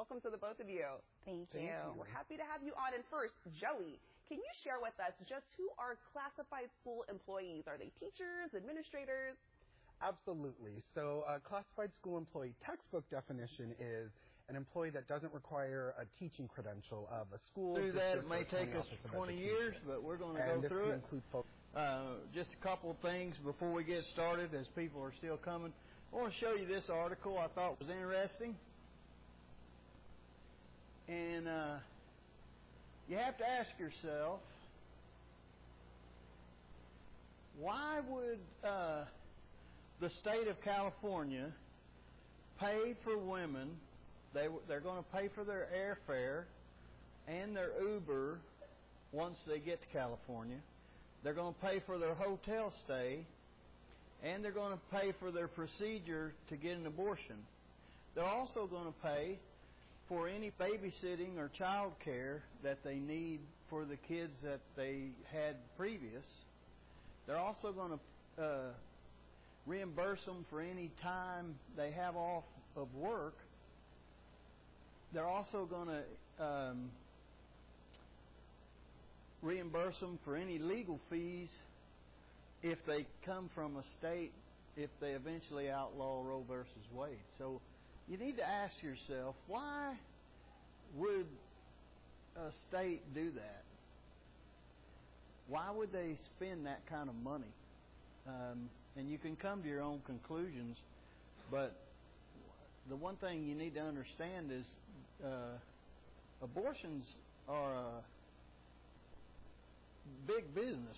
welcome to the both of you. Thank you. We're happy to have you on. And first, Joey, can you share with us just who are classified school employees? Are they teachers, administrators? Absolutely. So a classified school employee textbook definition is an employee that doesn't require a teaching credential of a school. Through that, it may take us 20 years, but we're going to go through it. Just a couple of things before we get started as people are still coming. I want to show you this article I thought was interesting. And you have to ask yourself, why would the state of California pay for women? They're going to pay for their airfare and their Uber once they get to California. They're going to pay for their hotel stay, and they're going to pay for their procedure to get an abortion. They're also going to pay for any babysitting or child care that they need for the kids that they had previous. They're also going to reimburse them for any time they have off of work. They're also going to reimburse them for any legal fees if they come from a state, if they eventually outlaw Roe versus Wade. So you need to ask yourself, why would a state do that? Why would they spend that kind of money? And you can come to your own conclusions, but the one thing you need to understand is abortions are a big business.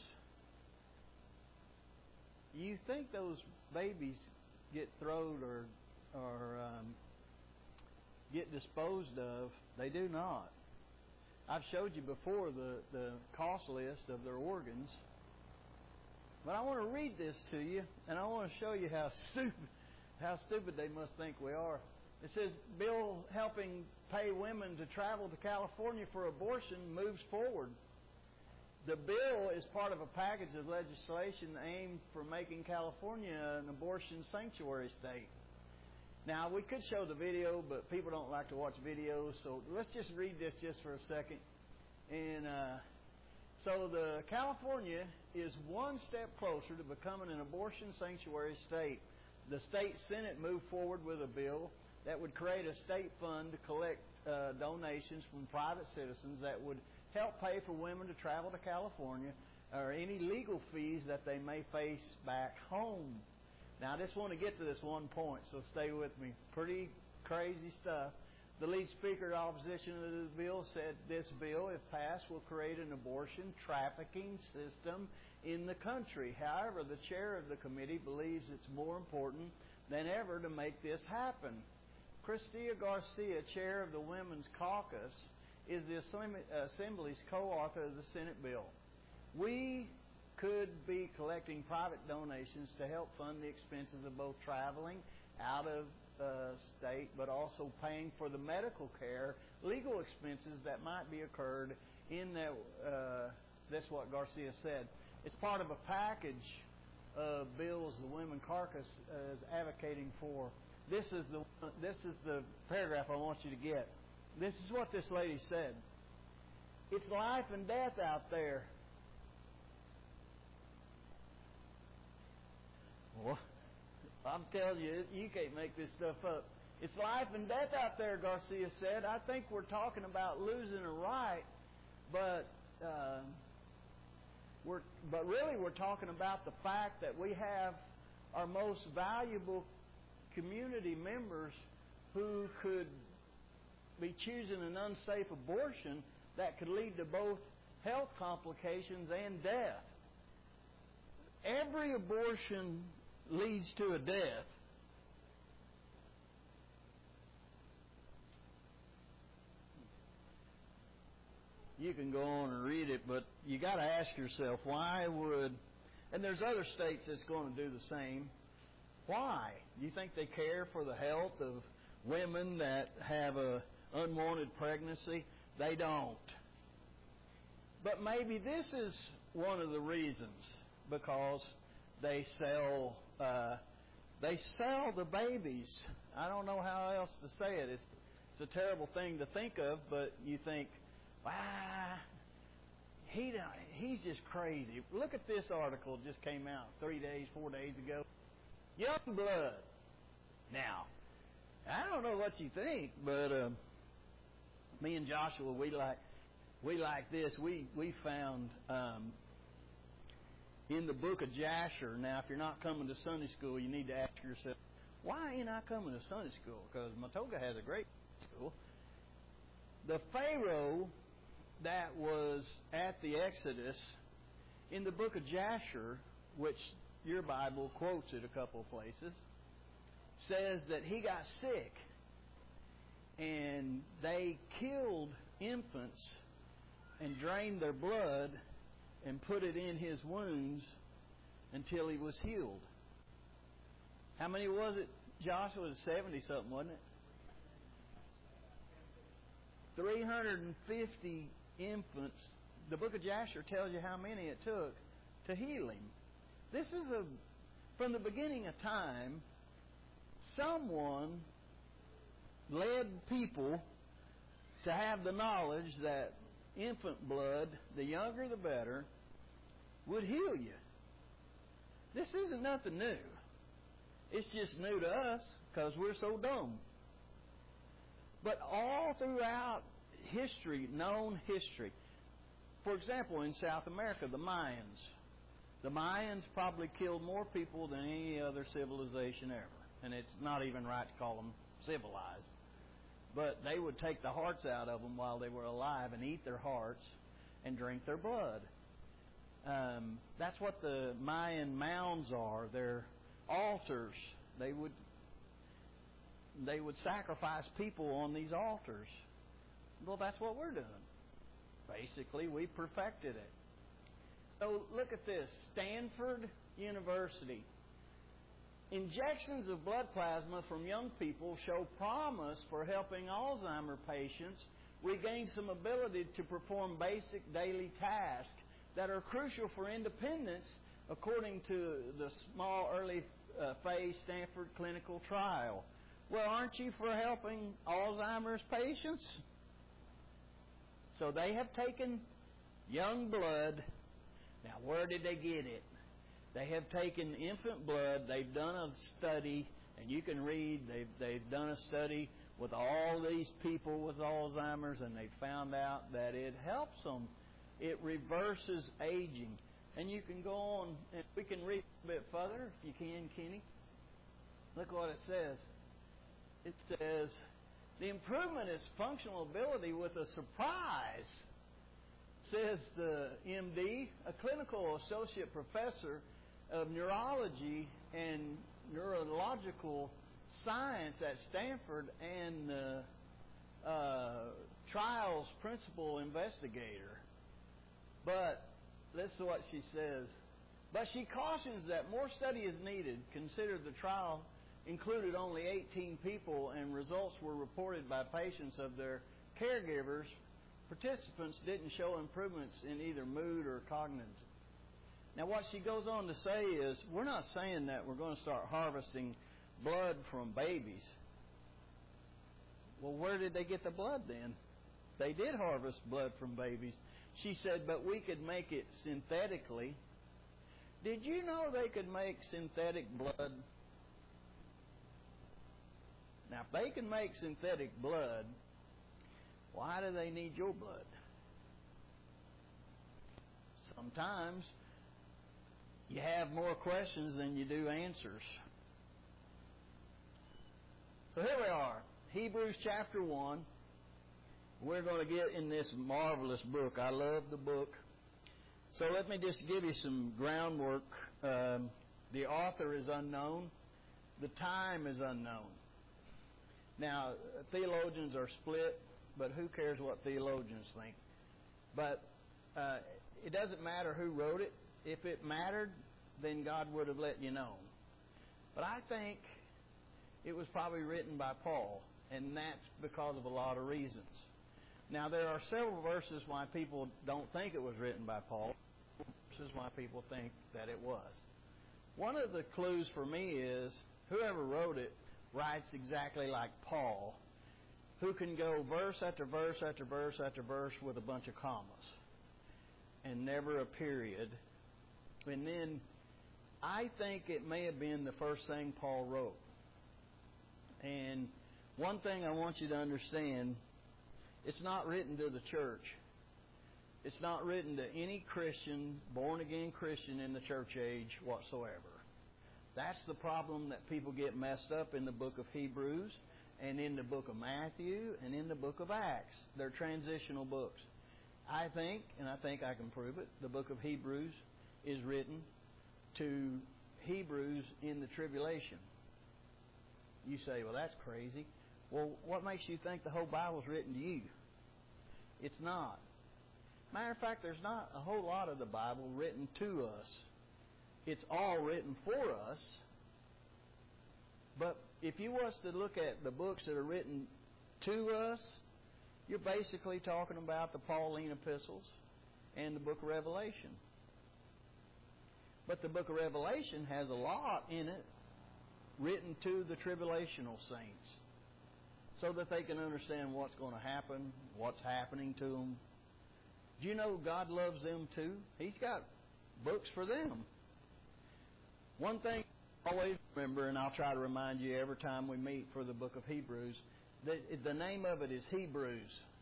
You think those babies get thrown or get disposed of? They do not. I've showed you before the cost list of their organs. But I want to read this to you, and I want to show you how stupid they must think we are. It says, bill helping pay women to travel to California for abortion moves forward. The bill is part of a package of legislation aimed for making California an abortion sanctuary state. Now, we could show the video, but people don't like to watch videos, so let's just read this just for a second. And so the California is one step closer to becoming an abortion sanctuary state. The state Senate moved forward with a bill that would create a state fund to collect donations from private citizens that would help pay for women to travel to California or any legal fees that they may face back home. Now, I just want to get to this one point, so stay with me. Pretty crazy stuff. The lead speaker in opposition to the bill said this bill, if passed, will create an abortion trafficking system in the country. However, the chair of the committee believes it's more important than ever to make this happen. Cristina Garcia, chair of the Women's Caucus, is the Assembly's co-author of the Senate bill. We could be collecting private donations to help fund the expenses of both traveling out of state, but also paying for the medical care, legal expenses that might be occurred in that. That's what Garcia said. It's part of a package of bills the Women's Caucus is advocating for. This is the paragraph I want you to get. This is what this lady said. It's life and death out there. Well, I'm telling you, you can't make this stuff up. It's life and death out there, Garcia said. I think we're talking about losing a right, but really we're talking about the fact that we have our most valuable community members who could be choosing an unsafe abortion that could lead to both health complications and death. Every abortion leads to a death. You can go on and read it, but you got to ask yourself, why would, and there's other states that's going to do the same. Why? You think they care for the health of women that have a unwanted pregnancy? They don't. But maybe this is one of the reasons, because they sell the babies. I don't know how else to say it. It's a terrible thing to think of, but you think, wow, he's just crazy. Look at this article just came out 4 days ago. Young blood. Now, I don't know what you think, but me and Joshua, we like this. We found in the book of Jasher. Now, if you're not coming to Sunday school, you need to ask yourself, why ain't I coming to Sunday school? Because Matoga has a great school. The Pharaoh that was at the Exodus, in the book of Jasher, which your Bible quotes it a couple of places, says that he got sick and they killed infants and drained their blood and put it in his wounds until he was healed. How many was it, Joshua? It was 70-something, wasn't it? 350 infants. The book of Jasher tells you how many it took to heal him. This is from the beginning of time, someone led people to have the knowledge that infant blood, the younger the better, would heal you. This isn't nothing new. It's just new to us because we're so dumb. But all throughout history, known history, for example, in South America, the Mayans. The Mayans probably killed more people than any other civilization ever. And it's not even right to call them civilized. But they would take the hearts out of them while they were alive and eat their hearts and drink their blood. That's what the Mayan mounds are. They're altars. They would sacrifice people on these altars. Well, that's what we're doing. Basically, we perfected it. So look at this. Stanford University. Injections of blood plasma from young people show promise for helping Alzheimer patients regain some ability to perform basic daily tasks that are crucial for independence, according to the small early phase Stanford clinical trial. Well, aren't you for helping Alzheimer's patients? So they have taken young blood. Now, where did they get it? They have taken infant blood. They've done a study, and you can read. They've done a study with all these people with Alzheimer's, and they found out that it helps them. It reverses aging. And you can go on, and we can read a bit further, if you can, Kenny. Look what it says. It says, the improvement is functional ability with a surprise, says the MD, a clinical associate professor of neurology and neurological science at Stanford and trials principal investigator. But listen to what she says. But she cautions that more study is needed. Consider the trial included only 18 people and results were reported by patients of their caregivers. Participants didn't show improvements in either mood or cognitive. Now what she goes on to say is, we're not saying that we're going to start harvesting blood from babies. Well, where did they get the blood then? They did harvest blood from babies. She said, but we could make it synthetically. Did you know they could make synthetic blood? Now, if they can make synthetic blood, why do they need your blood? Sometimes you have more questions than you do answers. So here we are, Hebrews chapter 1. We're going to get in this marvelous book. I love the book. So let me just give you some groundwork. The author is unknown. The time is unknown. Now, theologians are split, but who cares what theologians think? But it doesn't matter who wrote it. If it mattered, then God would have let you know. But I think it was probably written by Paul, and that's because of a lot of reasons. Now, there are several verses why people don't think it was written by Paul, verses why people think that it was. One of the clues for me is whoever wrote it writes exactly like Paul. who can go verse after verse after verse after verse with a bunch of commas and never a period. And then I think it may have been the first thing Paul wrote. And one thing I want you to understand, it's not written to the church. It's not written to any Christian, born-again Christian in the church age whatsoever. That's the problem that people get messed up in the book of Hebrews and in the book of Matthew and in the book of Acts. They're transitional books. I think, and I think I can prove it, the book of Hebrews is written to Hebrews in the tribulation. You say, well, that's crazy. Well, what makes you think the whole Bible is written to you? It's not. Matter of fact, there's not a whole lot of the Bible written to us. It's all written for us. But if you was to look at the books that are written to us, you're basically talking about the Pauline epistles and the book of Revelation. But the book of Revelation has a lot in it written to the tribulational saints so that they can understand what's going to happen, what's happening to them. Do you know God loves them too? He's got books for them. One thing I always remember, and I'll try to remind you every time we meet for the book of Hebrews, that the name of it is Hebrews,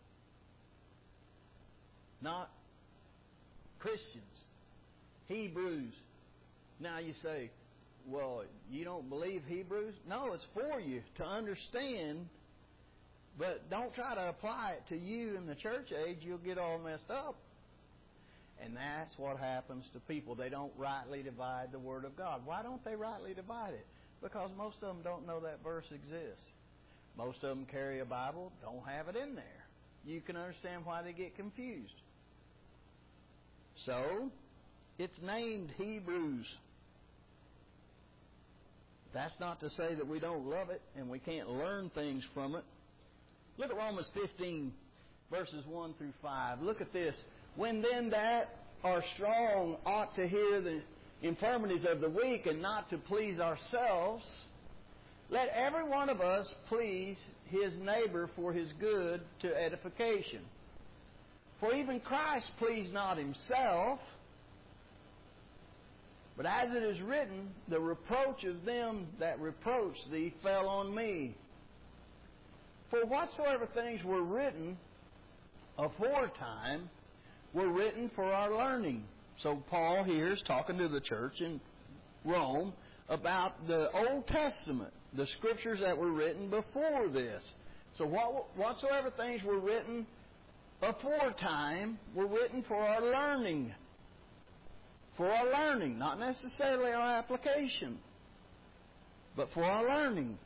not Christians. Hebrews. Now you say, well, you don't believe Hebrews? No, it's for you to understand, but don't try to apply it to you in the church age. You'll get all messed up. And that's what happens to people. They don't rightly divide the Word of God. Why don't they rightly divide it? Because most of them don't know that verse exists. Most of them carry a Bible, don't have it in there. You can understand why they get confused. So, it's named Hebrews. That's not to say that we don't love it and we can't learn things from it. Look at Romans 15, verses 1 through 5. Look at this. When then that are strong ought to hear the infirmities of the weak and not to please ourselves, let every one of us please his neighbor for his good to edification. For even Christ pleased not himself, but as it is written, the reproach of them that reproach thee fell on me. For whatsoever things were written aforetime were written for our learning. So Paul here is talking to the church in Rome about the Old Testament, the scriptures that were written before this. So whatsoever things were written aforetime were written for our learning. For our learning, not necessarily our application, but for our learning.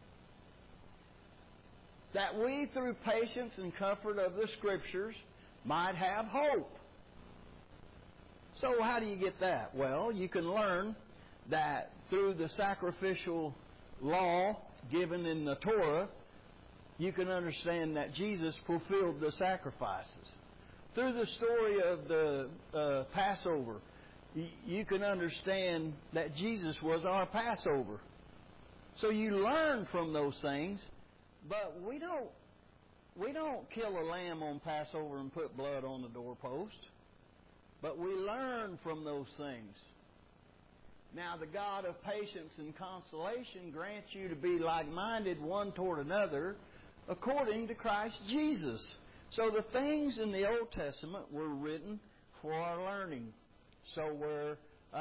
That we, through patience and comfort of the Scriptures, might have hope. So how do you get that? Well, you can learn that through the sacrificial law given in the Torah, you can understand that Jesus fulfilled the sacrifices. Through the story of the Passover, you can understand that Jesus was our Passover. So you learn from those things, but we don't kill a lamb on Passover and put blood on the doorpost. But we learn from those things. Now the God of patience and consolation grants you to be like-minded one toward another according to Christ Jesus. So the things in the Old Testament were written for our learning. So were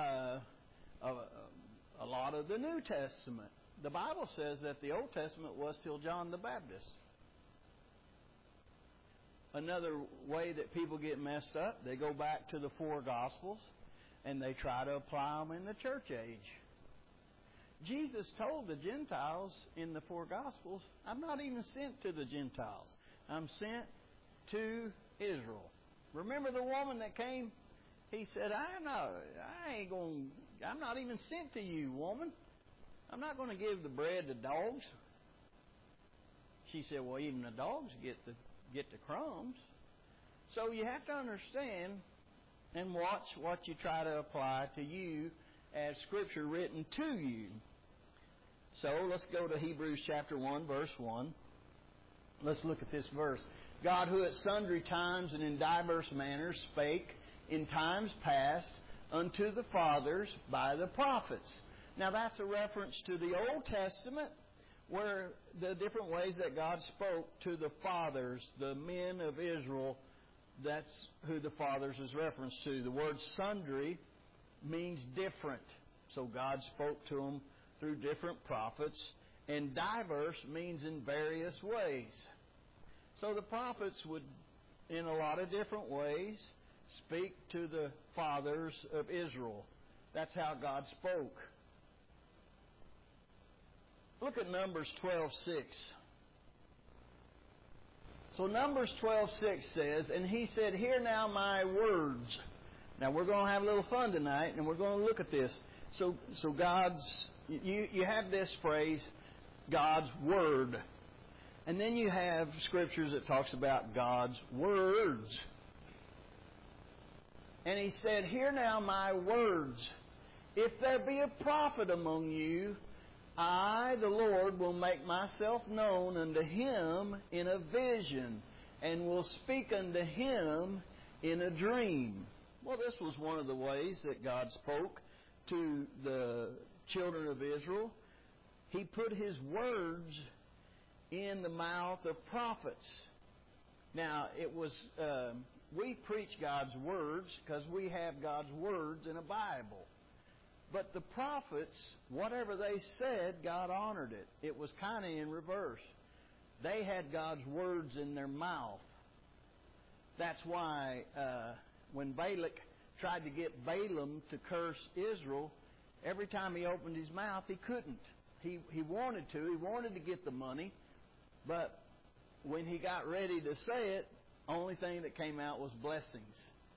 a lot of the New Testament. The Bible says that the Old Testament was till John the Baptist. Another way that people get messed up, they go back to the four Gospels and they try to apply them in the church age. Jesus told the Gentiles in the four Gospels, I'm not even sent to the Gentiles. I'm sent to Israel. Remember the woman that came? He said, I'm not even sent to you, woman. I'm not going to give the bread to dogs. She said, well, even the dogs get the crumbs. So you have to understand and watch what you try to apply to you as Scripture written to you. So let's go to Hebrews chapter 1, verse 1. Let's look at this verse. God, who at sundry times and in diverse manners spake in times past unto the fathers by the prophets. Now that's a reference to the Old Testament, where the different ways that God spoke to the fathers, the men of Israel. That's who the fathers is referenced to. The word sundry means different. So God spoke to them through different prophets. And diverse means in various ways. So the prophets would, in a lot of different ways, speak to the fathers of Israel. That's how God spoke. Look at Numbers 12:6. So Numbers 12:6 says, and he said, hear now my words. Now we're going to have a little fun tonight, and we're going to look at this. So God's, you have this phrase, God's Word. And then you have scriptures that talks about God's words. And he said, hear now my words. If there be a prophet among you, I, the Lord, will make myself known unto him in a vision, and will speak unto him in a dream. Well, this was one of the ways that God spoke to the children of Israel. He put His words in the mouth of prophets. Now, it was we preach God's words because we have God's words in a Bible. But the prophets, whatever they said, God honored it. It was kind of in reverse. They had God's words in their mouth. That's why when Balak tried to get Balaam to curse Israel, every time he opened his mouth, he couldn't. He wanted to. He wanted to get the money. But when he got ready to say it, only thing that came out was blessings.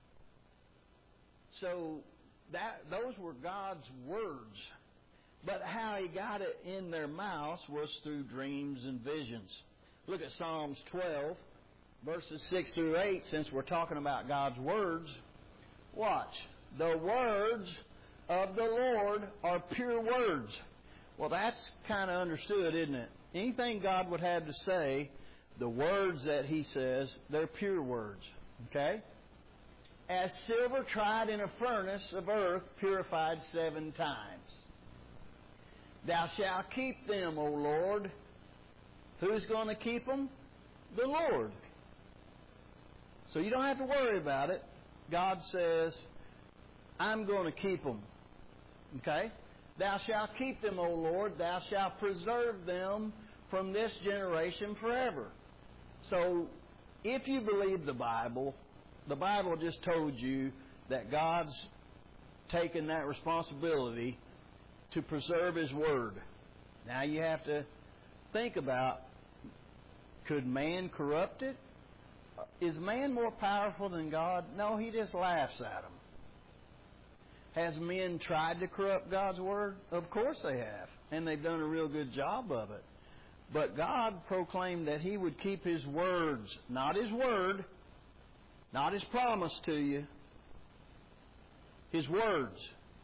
So those were God's words. But how He got it in their mouths was through dreams and visions. Look at Psalms 12, verses 6 through 8, since we're talking about God's words. Watch. The words of the Lord are pure words. Well, that's kind of understood, isn't it? Anything God would have to say, the words that He says, they're pure words. Okay? As silver tried in a furnace of earth, purified 7 times. Thou shalt keep them, O Lord. Who's going to keep them? The Lord. So you don't have to worry about it. God says, I'm going to keep them. Okay? Thou shalt keep them, O Lord. Thou shalt preserve them from this generation forever. So, if you believe the Bible just told you that God's taken that responsibility to preserve His Word. Now you have to think about, could man corrupt it? Is man more powerful than God? No, He just laughs at them. Has men tried to corrupt God's Word? Of course they have. And they've done a real good job of it. But God proclaimed that He would keep His words, not His Word, not His promise to you, His words.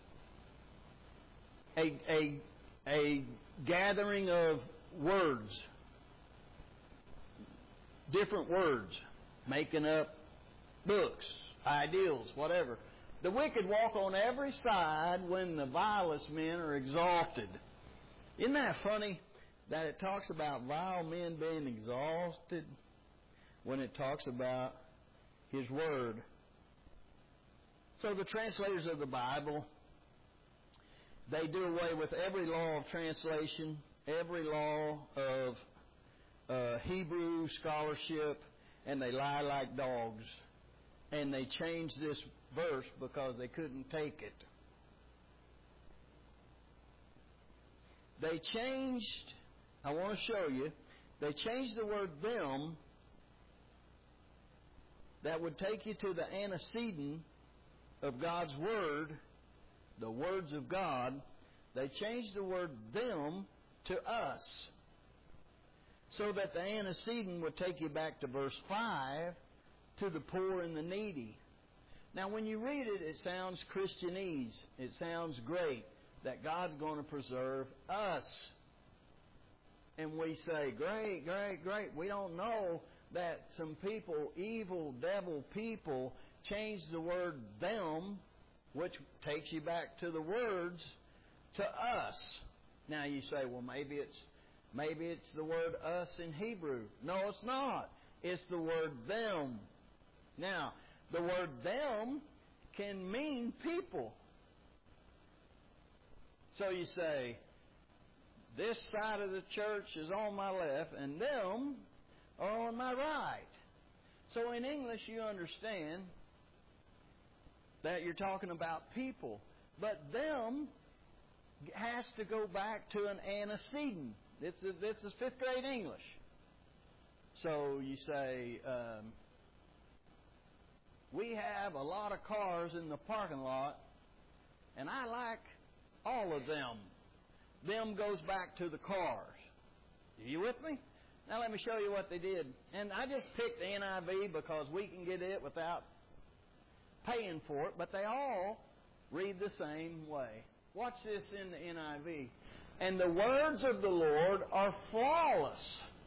A gathering of words, different words, making up books, ideals, whatever. The wicked walk on every side when the vilest men are exalted. Isn't that funny that it talks about vile men being exalted when it talks about His Word? So the translators of the Bible, they do away with every law of translation, every law of Hebrew scholarship, and they lie like dogs. And they changed this verse because they couldn't take it. They changed, I want to show you, they changed the word them that would take you to the antecedent of God's Word, the words of God. They changed the word them to us, so that the antecedent would take you back to verse 5, to the poor and the needy. Now when you read it, it sounds Christianese. It sounds great that God's going to preserve us. and we say, great, great, great. We don't know that some people, evil, devil people, changed the word them, which takes you back to the words, to us. Now you say, well, maybe it's the word us in Hebrew. No, it's not. It's the word them. Now, the word them can mean people. So you say, this side of the church is on my left, and them are on my right. So in English, you understand that you're talking about people. But them has to go back to an antecedent. This is fifth grade English. So you say, we have a lot of cars in the parking lot, and I like all of them. Them goes back to the cars. Are you with me? Now let me show you what they did. And I just picked the NIV because we can get it without paying for it, but they all read the same way. Watch this in the NIV. And the words of the Lord are flawless,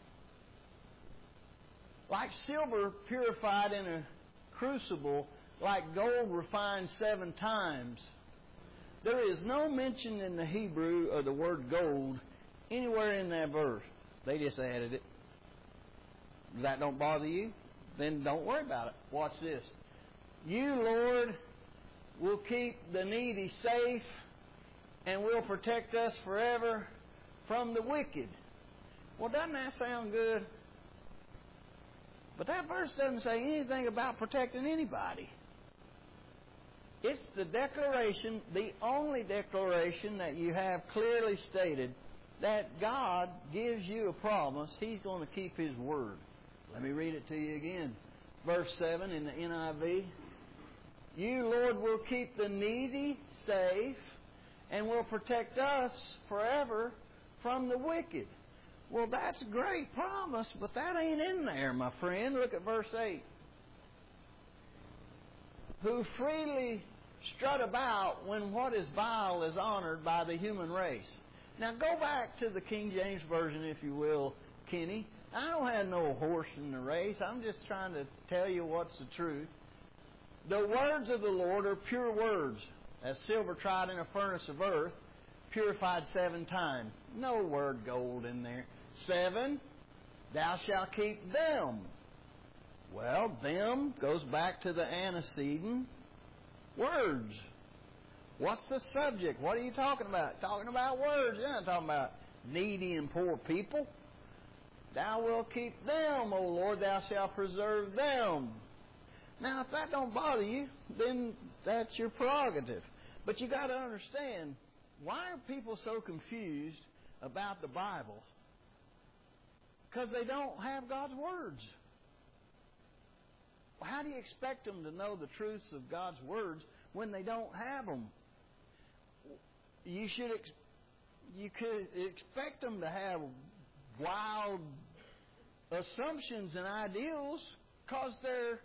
like silver purified in a crucible, like gold refined 7 times. There is no mention in the Hebrew of the word gold anywhere in that verse. They just added it. If that don't bother you, then don't worry about it. Watch this. You, Lord, will keep the needy safe and will protect us forever from the wicked. Well, doesn't that sound good? But that verse doesn't say anything about protecting anybody. It's the declaration, the only declaration that you have clearly stated that God gives you a promise He's going to keep His word. Let me read it to you again. Verse 7 in the NIV. You, Lord, will keep the needy safe and will protect us forever from the wicked. Well, that's a great promise, but that ain't in there, my friend. Look at verse 8. Who freely strut about when what is vile is honored by the human race. Now go back to the King James Version, if you will, Kenny. I don't have no horse in the race. I'm just trying to tell you what's the truth. The words of the Lord are pure words, as silver tried in a furnace of earth, purified 7 times. No word gold in there. 7, thou shalt keep them. Well, them goes back to the antecedent words. What's the subject? What are you talking about? Talking about words. You're not talking about needy and poor people. Thou wilt keep them, O Lord, thou shalt preserve them. Now, if that don't bother you, then that's your prerogative. But you got to understand, why are people so confused about the Bible? Because they don't have God's words. How do you expect them to know the truths of God's words when they don't have them? You could expect them to have wild assumptions and ideals because they're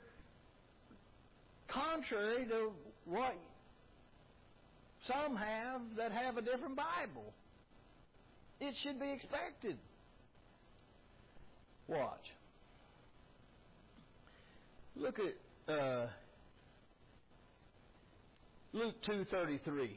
contrary to what some have that have a different Bible. It should be expected. Watch. Look at Luke 2:33.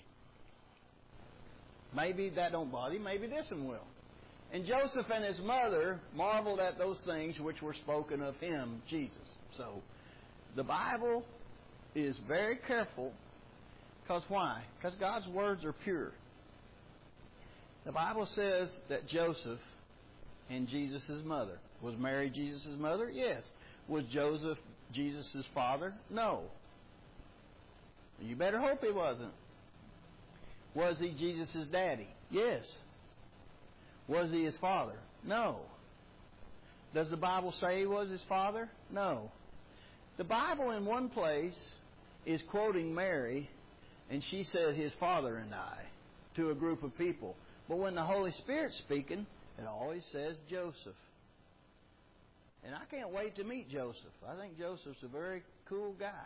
Maybe that don't bother you. Maybe this one will. And Joseph and his mother marveled at those things which were spoken of him, Jesus. So, the Bible is very careful. Because why? Because God's words are pure. The Bible says that Joseph and Jesus' mother. Was Mary Jesus' mother? Yes. Was Joseph Jesus' father? No. You better hope he wasn't. Was he Jesus' daddy? Yes. Was he his father? No. Does the Bible say he was his father? No. The Bible in one place is quoting Mary, and she said his father and I to a group of people. But when the Holy Spirit's speaking, it always says Joseph. And I can't wait to meet Joseph. I think Joseph's a very cool guy.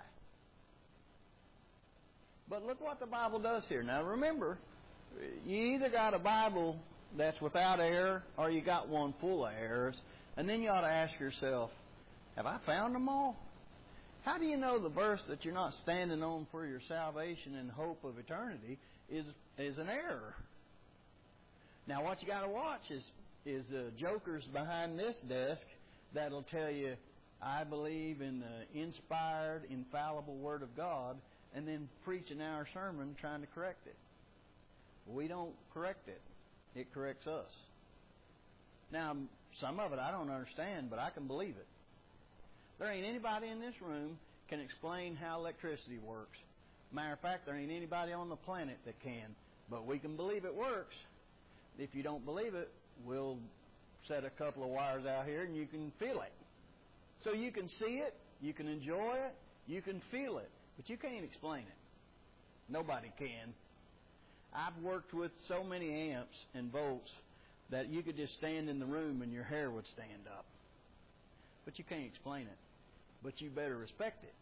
But look what the Bible does here. Now remember, you either got a Bible that's without error, or you got one full of errors. And then you ought to ask yourself, have I found them all? How do you know the verse that you're not standing on for your salvation and hope of eternity is an error? Now, what you got to watch is jokers behind this desk that'll tell you, I believe in the inspired, infallible Word of God, and then preach an hour sermon trying to correct it. We don't correct it. It corrects us. Now, some of it I don't understand, but I can believe it. There ain't anybody in this room can explain how electricity works. Matter of fact, there ain't anybody on the planet that can. But we can believe it works. If you don't believe it, we'll set a couple of wires out here and you can feel it. So you can see it, you can enjoy it, you can feel it, but you can't explain it. Nobody can. I've worked with so many amps and volts that you could just stand in the room and your hair would stand up. But you can't explain it. But you better respect it.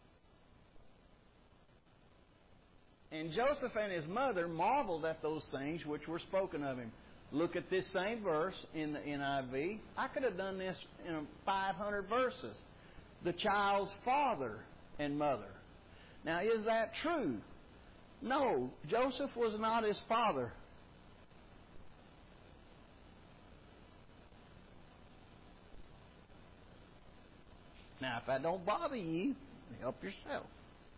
And Joseph and his mother marveled at those things which were spoken of him. Look at this same verse in the NIV. I could have done this in 500 verses. The child's father and mother. Now, is that true? No, Joseph was not his father. Now, if that don't bother you, help yourself.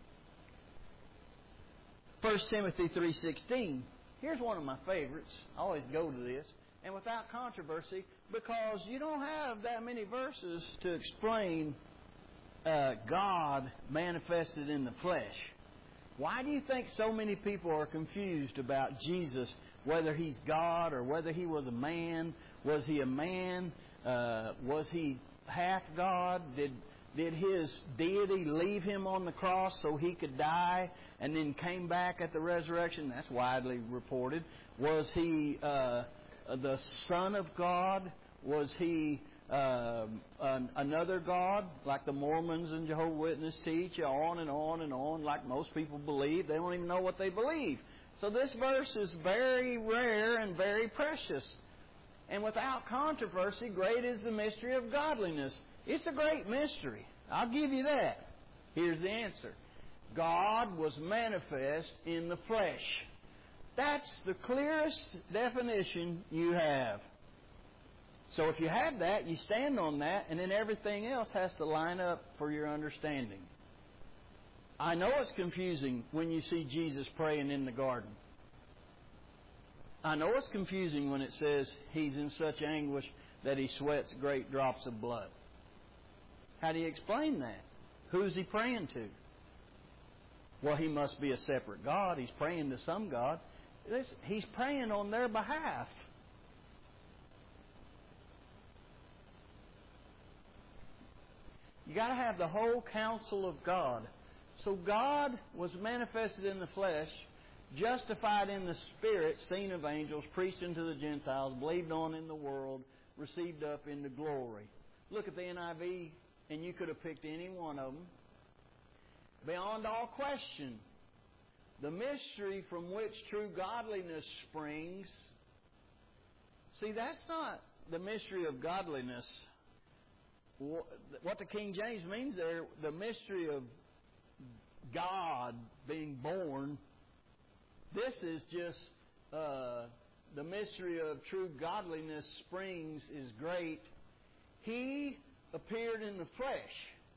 1 Timothy 3:16. Here's one of my favorites. I always go to this. And without controversy, because you don't have that many verses to explain God manifested in the flesh. Why do you think so many people are confused about Jesus, whether He's God or whether He was a man? Was He a man? Was He half God? Did His deity leave Him on the cross so He could die and then came back at the resurrection? That's widely reported. Was He the Son of God? Was He another God, like the Mormons and Jehovah's Witnesses teach? On and on and on, like most people believe. They don't even know what they believe. So this verse is very rare and very precious. And without controversy, great is the mystery of godliness. It's a great mystery. I'll give you that. Here's the answer. God was manifest in the flesh. That's the clearest definition you have. So if you have that, you stand on that, and then everything else has to line up for your understanding. I know it's confusing when you see Jesus praying in the garden. I know it's confusing when it says He's in such anguish that He sweats great drops of blood. How do you explain that? Who's He praying to? Well, He must be a separate God. He's praying to some God. He's praying on their behalf. You got to have the whole counsel of God. So God was manifested in the flesh, justified in the Spirit, seen of angels, preached unto the Gentiles, believed on in the world, received up into glory. Look at the NIV, and you could have picked any one of them. Beyond all question, the mystery from which true godliness springs. See, that's not the mystery of godliness. What the King James means there, the mystery of God being born, this is just the mystery of true godliness springs is great. He appeared in the flesh.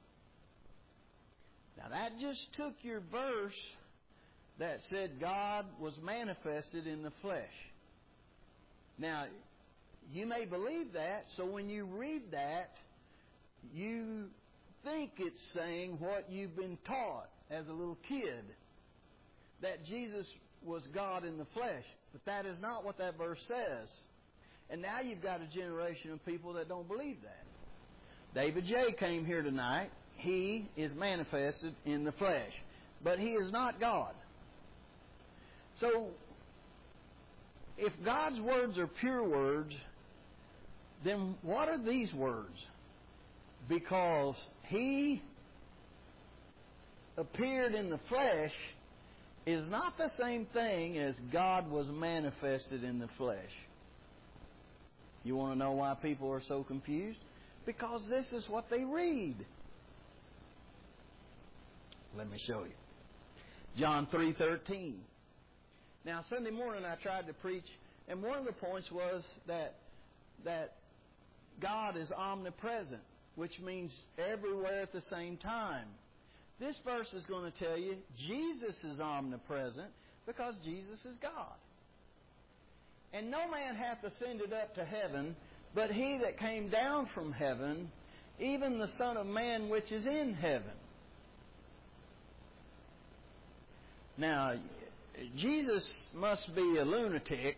Now that just took your verse that said God was manifested in the flesh. Now, you may believe that, so when you read that, you think it's saying what you've been taught as a little kid, that Jesus was God in the flesh. But that is not what that verse says. And now you've got a generation of people that don't believe that. David J. came here tonight. He is manifested in the flesh. But He is not God. So, if God's words are pure words, then what are these words? Because He appeared in the flesh is not the same thing as God was manifested in the flesh. You want to know why people are so confused? Because this is what they read. Let me show you. John 3:13. Now, Sunday morning I tried to preach, and one of the points was that God is omnipresent, which means everywhere at the same time. This verse is going to tell you Jesus is omnipresent because Jesus is God. And no man hath ascended up to heaven, but he that came down from heaven, even the Son of Man which is in heaven. Now, Jesus must be a lunatic.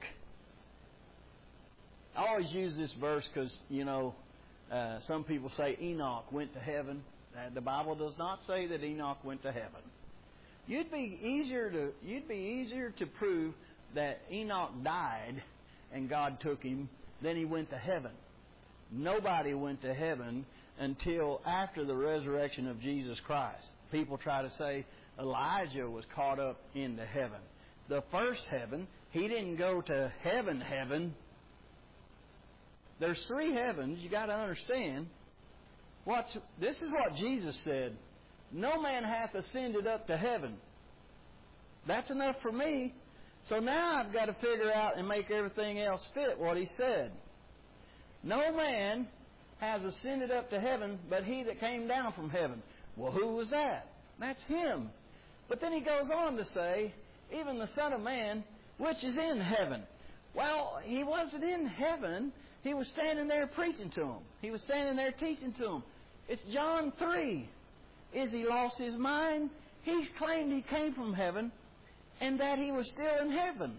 I always use this verse because, some people say Enoch went to heaven. The Bible does not say that Enoch went to heaven. You'd be easier to prove that Enoch died and God took him than he went to heaven. Nobody went to heaven until after the resurrection of Jesus Christ. People try to say Elijah was caught up into heaven. The first heaven, he didn't go to heaven. There's 3 heavens, you got to understand. This is what Jesus said. No man hath ascended up to heaven. That's enough for me. So now I've got to figure out and make everything else fit what he said. No man has ascended up to heaven, but he that came down from heaven. Well, who was that? That's him. But then he goes on to say, even the Son of Man, which is in heaven. Well, he wasn't in heaven. He was standing there preaching to them. He was standing there teaching to them. It's John 3. Is he lost his mind? He's claimed he came from heaven and that he was still in heaven.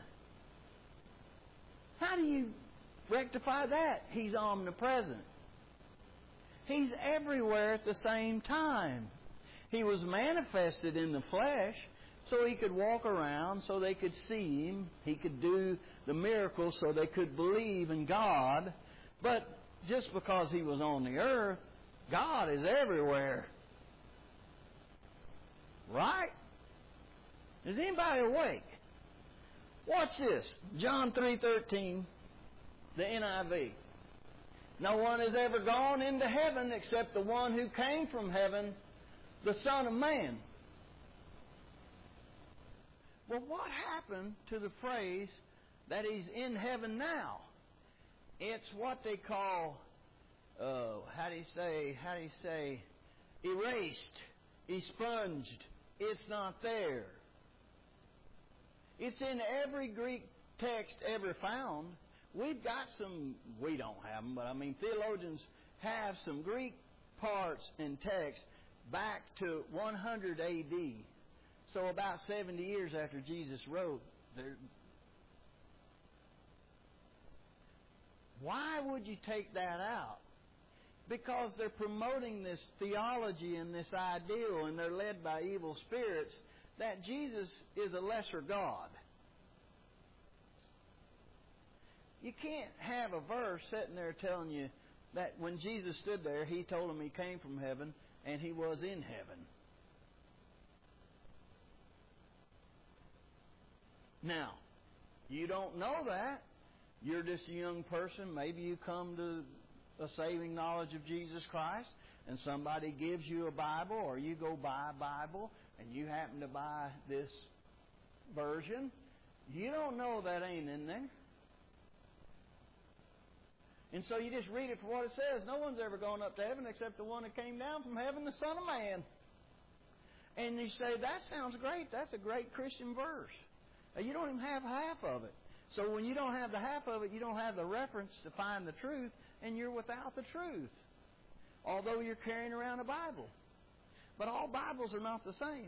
How do you rectify that? He's omnipresent. He's everywhere at the same time. He was manifested in the flesh so he could walk around, so they could see him. He could do the miracles so they could believe in God. But just because he was on the earth, God is everywhere. Right? Is anybody awake? Watch this. John 3:13, the NIV. No one has ever gone into heaven except the one who came from heaven, the Son of Man. Well, what happened to the phrase that he's in heaven now? It's what they call, how do you say, erased, expunged. It's not there. It's in every Greek text ever found. We've got some, we don't have them, but theologians have some Greek parts and text back to 100 A.D., so about 70 years after Jesus wrote. Why would you take that out? Because they're promoting this theology and this ideal, and they're led by evil spirits, that Jesus is a lesser God. You can't have a verse sitting there telling you that when Jesus stood there, he told him he came from heaven and he was in heaven. Now, you don't know that. You're just a young person. Maybe you come to a saving knowledge of Jesus Christ, and somebody gives you a Bible, or you go buy a Bible, and you happen to buy this version. You don't know that ain't in there. And so you just read it for what it says. No one's ever gone up to heaven except the one that came down from heaven, the Son of Man. And you say, that sounds great. That's a great Christian verse. You don't even have half of it. So when you don't have the half of it, you don't have the reference to find the truth, and you're without the truth, although you're carrying around a Bible. But all Bibles are not the same.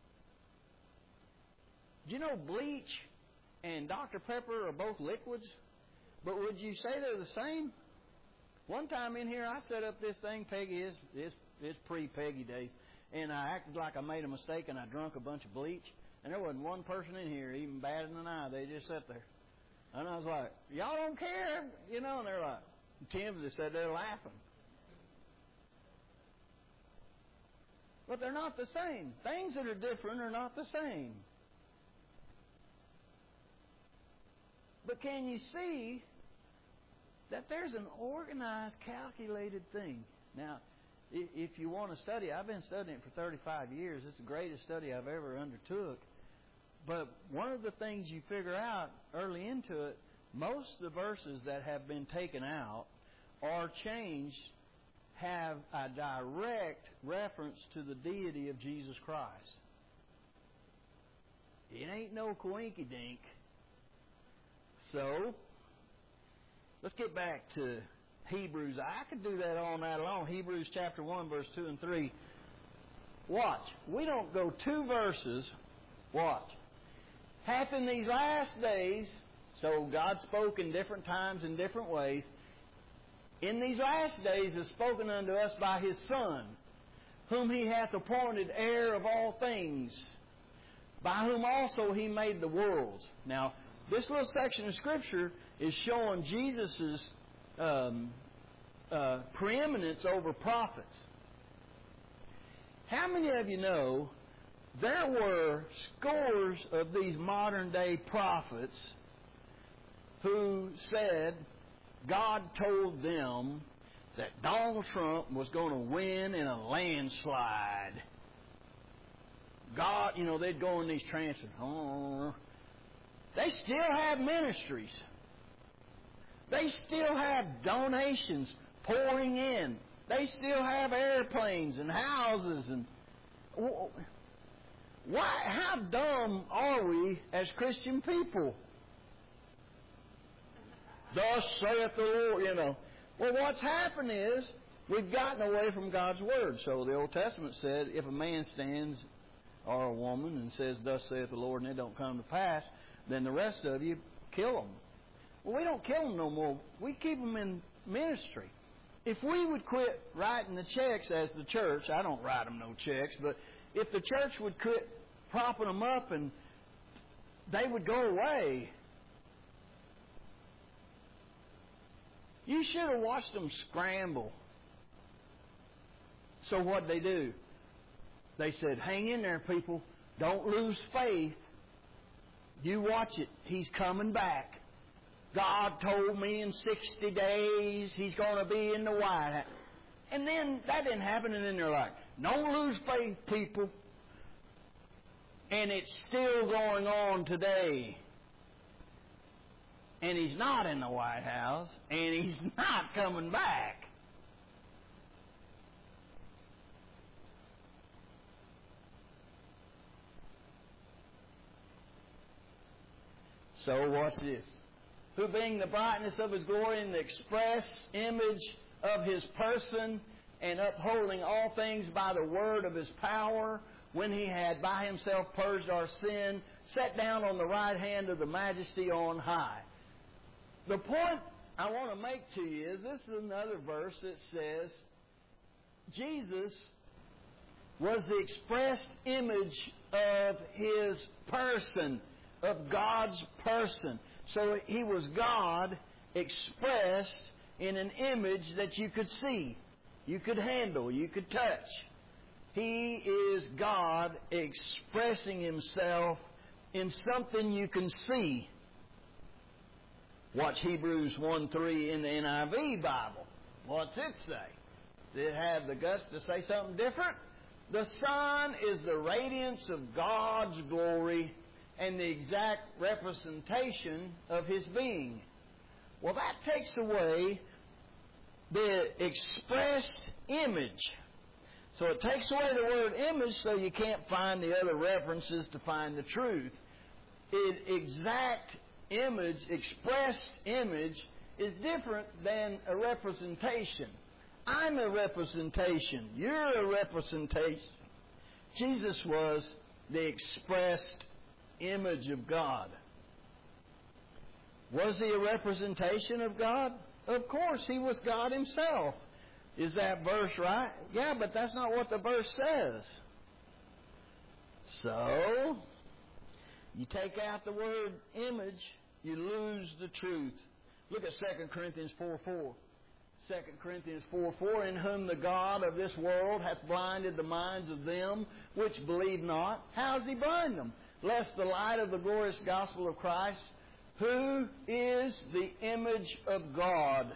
Do you know bleach and Dr. Pepper are both liquids? But would you say they're the same? One time in here, I set up this thing, Peggy, it's pre-Peggy days, and I acted like I made a mistake, and I drunk a bunch of bleach. And there wasn't one person in here even batted an eye. They just sat there. And I was like, y'all don't care? And they're like, Tim just sat there laughing. But they're not the same. Things that are different are not the same. But can you see that there's an organized, calculated thing. Now, if you want to study, I've been studying it for 35 years. It's the greatest study I've ever undertook. But one of the things you figure out early into it, most of the verses that have been taken out or changed have a direct reference to the deity of Jesus Christ. It ain't no coinky-dink. So, let's get back to Hebrews. I could do that all night long. Hebrews chapter 1, verse 2 and 3. Watch. We don't go 2 verses. Watch. Hath in these last days, so God spoke in different times in different ways. In these last days is spoken unto us by His Son, whom He hath appointed heir of all things, by whom also He made the worlds. Now, this little section of Scripture is showing Jesus' preeminence over prophets. How many of you know there were scores of these modern-day prophets who said God told them that Donald Trump was going to win in a landslide? God, they'd go in these trances. They still have ministries. They still have donations pouring in. They still have airplanes and houses. And why? How dumb are we as Christian people? Thus saith the Lord, Well, what's happened is we've gotten away from God's Word. So the Old Testament said if a man stands or a woman and says, Thus saith the Lord, and it don't come to pass, then the rest of you kill them. Well, we don't kill them no more. We keep them in ministry. If we would quit writing the checks as the church, I don't write them no checks, but if the church would quit propping them up and they would go away, you should have watched them scramble. So what'd they do? They said, hang in there, people. Don't lose faith. You watch it. He's coming back. God told me in 60 days He's going to be in the White House. And then that didn't happen, and then they're like, don't lose faith, people. And it's still going on today. And He's not in the White House, and He's not coming back. So watch this. Who being the brightness of His glory and the express image of His person, and upholding all things by the word of His power, when He had by Himself purged our sin, sat down on the right hand of the Majesty on high. The point I want to make to you is, this is another verse that says, Jesus was the expressed image of His person, of God's person. So He was God expressed in an image that you could see, you could handle, you could touch. He is God expressing Himself in something you can see. Watch Hebrews 1:3 in the NIV Bible. What's it say? Did it have the guts to say something different? The Son is the radiance of God's glory and the exact representation of His being. Well, that takes away the expressed image. So it takes away the word image, so you can't find the other references to find the truth. Exact image, expressed image, is different than a representation. I'm a representation. You're a representation. Jesus was the expressed image of God. Was He a representation of God? Of course, He was God Himself. Is that verse right? Yeah, but that's not what the verse says. So, you take out the word image, you lose the truth. Look at 2 Corinthians 4:4. 2 Corinthians 4:4, in whom the God of this world hath blinded the minds of them which believe not. How does He blind them? Lest the light of the glorious gospel of Christ, Who is the image of God?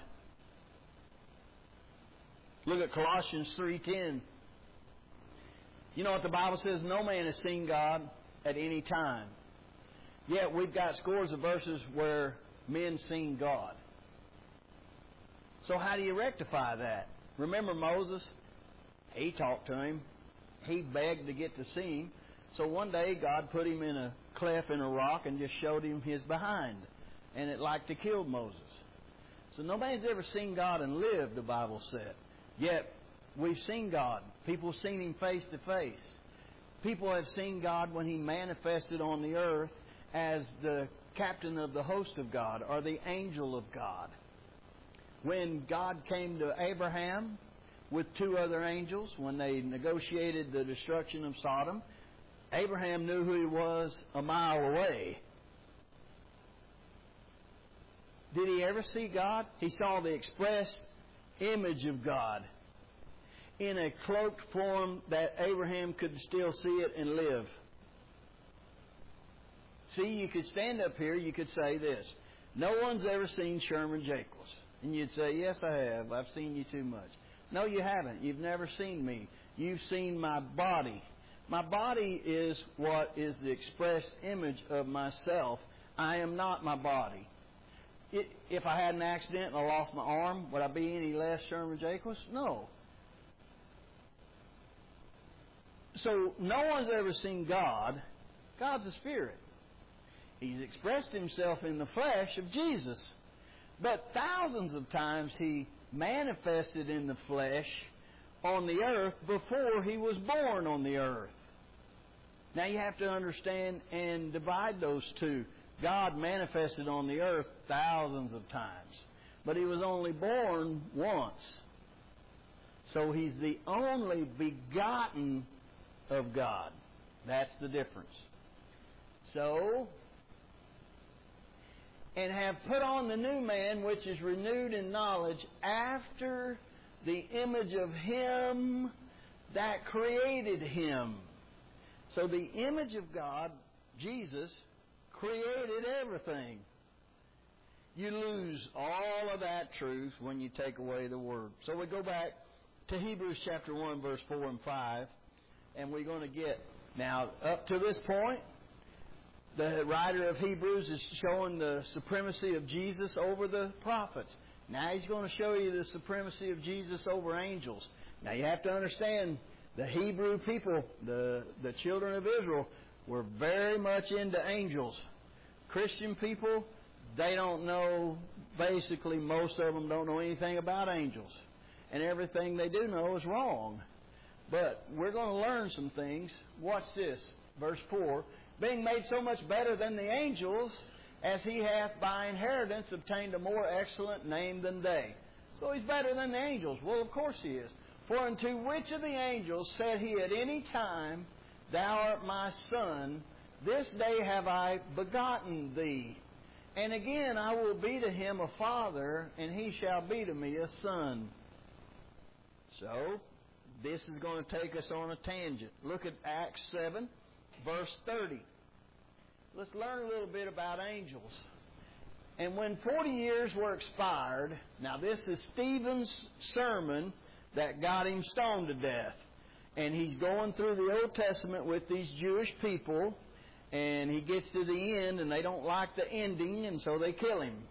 Look at Colossians 3:10. You know what the Bible says? No man has seen God at any time. Yet we've got scores of verses where men seen God. So how do you rectify that? Remember Moses? He talked to him. He begged to get to see him. So one day God put him in a cleft in a rock and just showed him his behind. And it like to kill Moses. So nobody's ever seen God and lived, the Bible said. Yet we've seen God. People have seen Him face to face. People have seen God when He manifested on the earth as the captain of the host of God or the angel of God. When God came to Abraham with two other angels, when they negotiated the destruction of Sodom, Abraham knew who he was a mile away. Did he ever see God? He saw the express image of God in a cloaked form that Abraham could still see it and live. See, you could stand up here, you could say this: no one's ever seen Sherman Jacobs. And you'd say, yes, I have. I've seen you too much. No, you haven't. You've never seen me. You've seen my body. My body is what is the express image of myself. I am not my body. If I had an accident and I lost my arm, would I be any less Sherman Jacobs? No. So no one's ever seen God. God's a spirit. He's expressed Himself in the flesh of Jesus. But thousands of times He manifested in the flesh on the earth before He was born on the earth. Now you have to understand and divide those two. God manifested on the earth thousands of times, but He was only born once. So He's the only begotten of God. That's the difference. So, and have put on the new man, which is renewed in knowledge after the image of Him that created him. So the image of God, Jesus, created everything. You lose all of that truth when you take away the Word. So we go back to Hebrews chapter 1, verse 4 and 5, and we're going to get, now, up to this point, the writer of Hebrews is showing the supremacy of Jesus over the prophets. Now he's going to show you the supremacy of Jesus over angels. Now you have to understand, the Hebrew people, the children of Israel, were very much into angels. Christian people, they don't know, basically most of them don't know anything about angels. And everything they do know is wrong. But we're going to learn some things. Watch this, verse 4. Being made so much better than the angels, as He hath by inheritance obtained a more excellent name than they. So He's better than the angels. Well, of course He is. For unto which of the angels said He at any time, Thou art my Son, this day have I begotten thee. And again I will be to him a father, and he shall be to me a son. So, this is going to take us on a tangent. Look at Acts 7, verse 30. Let's learn a little bit about angels. And when 40 years were expired, now this is Stephen's sermon that got him stoned to death. And he's going through the Old Testament with these Jewish people, and he gets to the end, and they don't like the ending, and so they kill him.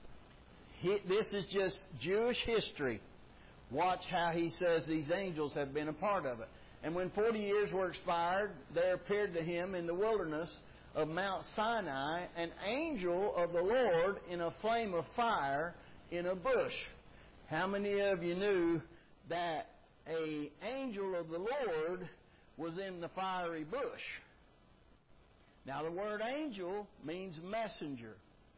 This is just Jewish history. Watch how he says these angels have been a part of it. And when 40 years were expired, there appeared to him in the wilderness of Mount Sinai an angel of the Lord in a flame of fire in a bush. How many of you knew that an angel of the Lord was in the fiery bush? Now, the word angel means messenger.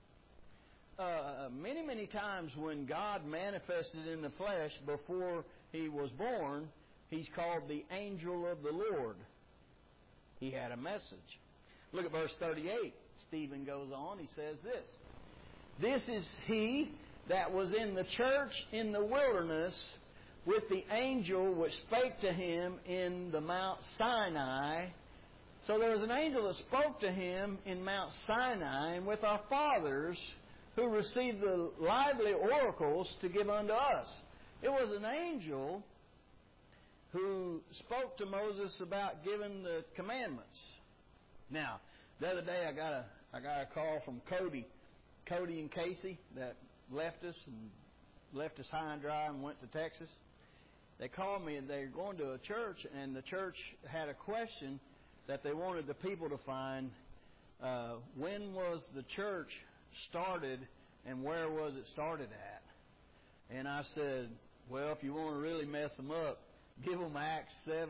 Many times when God manifested in the flesh before He was born, He's called the angel of the Lord. He had a message. Look at verse 38. Stephen goes on. He says this. This is He that was in the church in the wilderness with the angel which spake to him in the Mount Sinai, So there was an angel that spoke to him in Mount Sinai and with our fathers, who received the lively oracles to give unto us. It was an angel who spoke to Moses about giving the commandments. Now, the other day I got a call from Cody and Casey that left us high and dry and went to Texas. They called me and they're going to a church, and the church had a question that they wanted the people to find. When was the church started and where was it started at? And I said, well, if you want to really mess them up, give them Acts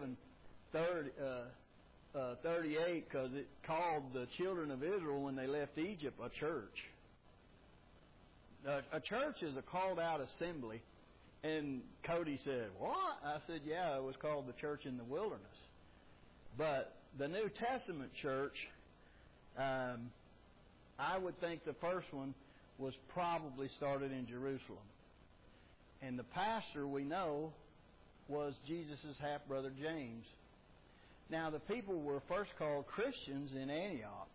7:38, because it called the children of Israel when they left Egypt a church. A church is a called out assembly. And Cody said, what? I said, yeah, it was called the church in the wilderness. But the New Testament church, I would think the first one was probably started in Jerusalem. And the pastor, we know, was Jesus' half-brother James. Now, the people were first called Christians in Antioch.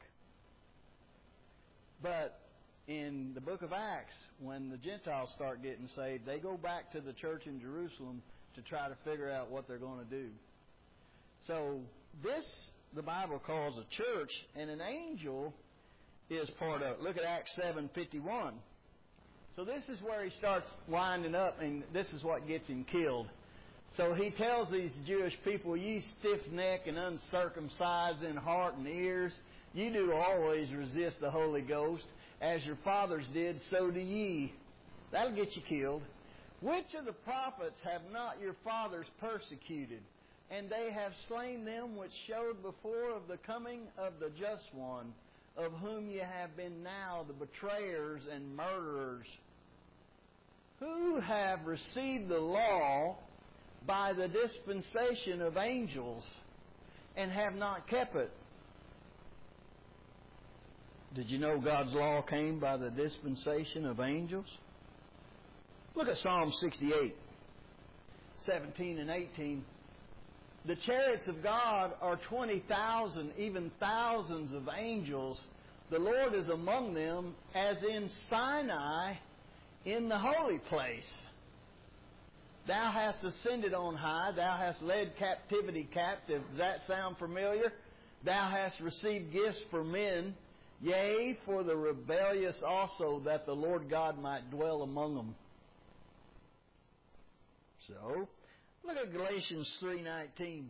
But in the book of Acts, when the Gentiles start getting saved, they go back to the church in Jerusalem to try to figure out what they're going to do. So this, the Bible calls a church, and an angel is part of it. Look at Acts 7:51. So this is where he starts winding up, and this is what gets him killed. So he tells these Jewish people, ye stiff-necked and uncircumcised in heart and ears, you do always resist the Holy Ghost. As your fathers did, so do ye. That'll get you killed. Which of the prophets have not your fathers persecuted? And they have slain them which showed before of the coming of the just one, of whom ye have been now the betrayers and murderers, who have received the law by the dispensation of angels, and have not kept it. Did you know God's law came by the dispensation of angels? Look at Psalm 68, 17 and 18. The chariots of God are 20,000, even thousands of angels. The Lord is among them, as in Sinai, in the holy place. Thou hast ascended on high. Thou hast led captivity captive. Does that sound familiar? Thou hast received gifts for men, yea, for the rebellious also, that the Lord God might dwell among them. So, look at Galatians 3:19.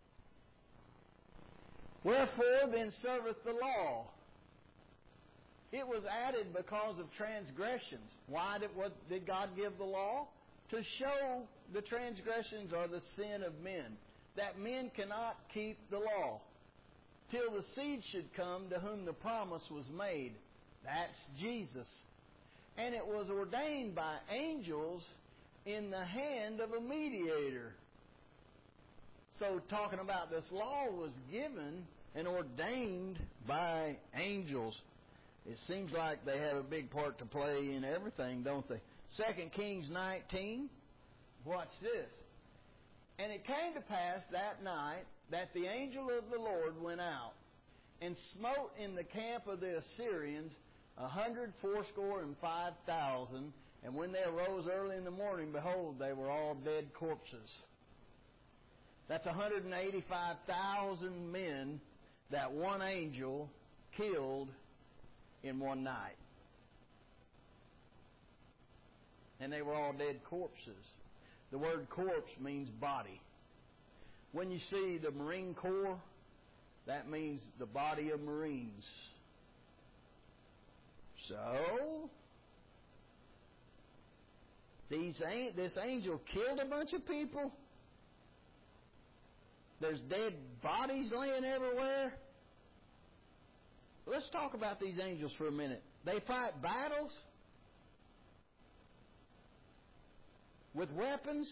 Wherefore then serveth the law? It was added because of transgressions. Why did God give the law? To show the transgressions or the sin of men, that men cannot keep the law, till the seed should come to whom the promise was made. That's Jesus. And it was ordained by angels in the hand of a mediator. So talking about this law was given and ordained by angels. It seems like they have a big part to play in everything, don't they? 2 Kings 19, watch this. And it came to pass that night that the angel of the Lord went out and smote in the camp of the Assyrians 185,000. And when they arose early in the morning, behold, they were all dead corpses. That's 185,000 men that one angel killed in one night. And they were all dead corpses. The word corpse means body. When you see the Marine Corps, that means the body of Marines. So, this angel killed a bunch of people. There's dead bodies laying everywhere. Let's talk about these angels for a minute. They fight battles with weapons.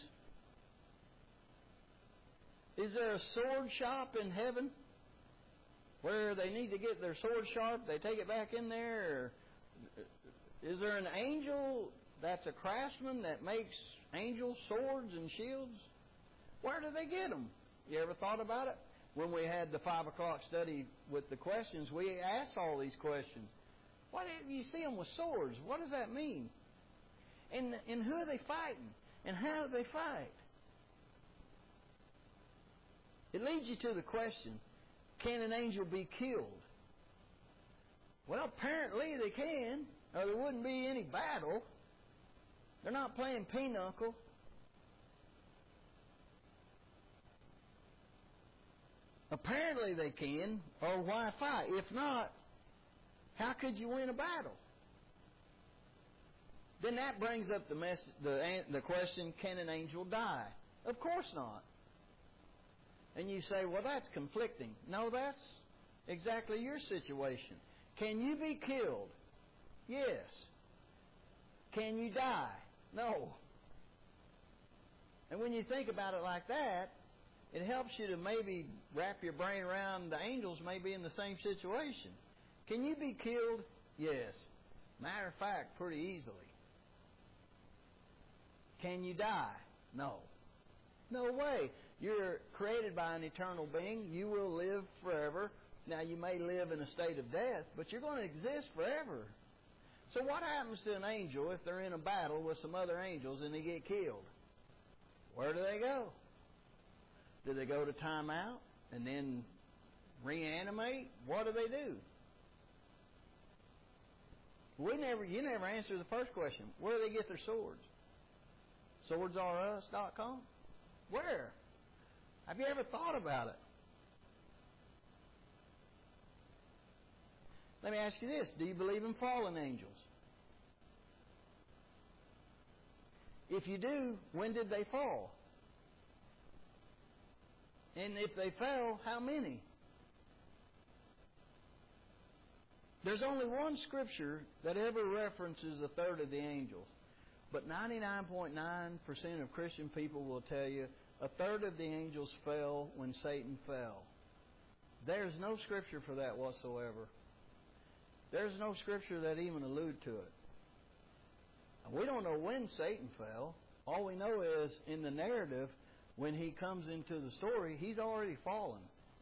Is there a sword shop in heaven where they need to get their sword sharp? They take it back in there? Or is there an angel that's a craftsman that makes angel swords and shields? Where do they get them? You ever thought about it? when we had the 5 o'clock study with the questions, we asked all these questions. What you see them with swords? What does that mean? And who are they fighting? And how do they fight? It leads you to the question, can an angel be killed? Well, apparently they can, or there wouldn't be any battle. They're not playing pinochle. Apparently they can, or why fight? If not, how could you win a battle? Then that brings up the question, can an angel die? Of course not. And you say, well, that's conflicting. No, that's exactly your situation. Can you be killed? Yes. Can you die? No. And when you think about it like that, it helps you to maybe wrap your brain around the angels may be in the same situation. Can you be killed? Yes. Matter of fact, pretty easily. Can you die? No. No way. You're created by an eternal being. You will live forever. Now, you may live in a state of death, but you're going to exist forever. So what happens to an angel if they're in a battle with some other angels and they get killed? Where do they go? Do they go to timeout and then reanimate? What do they do? You never answered the first question. Where do they get their swords? SwordsRUs.com? Where? Have you ever thought about it? Let me ask you this. Do you believe in fallen angels? If you do, when did they fall? And if they fell, how many? There's only one scripture that ever references a third of the angels. But 99.9% of Christian people will tell you a third of the angels fell when Satan fell. There's no scripture for that whatsoever. There's no scripture that even allude to it. We don't know when Satan fell. All we know is in the narrative, when he comes into the story, he's already fallen.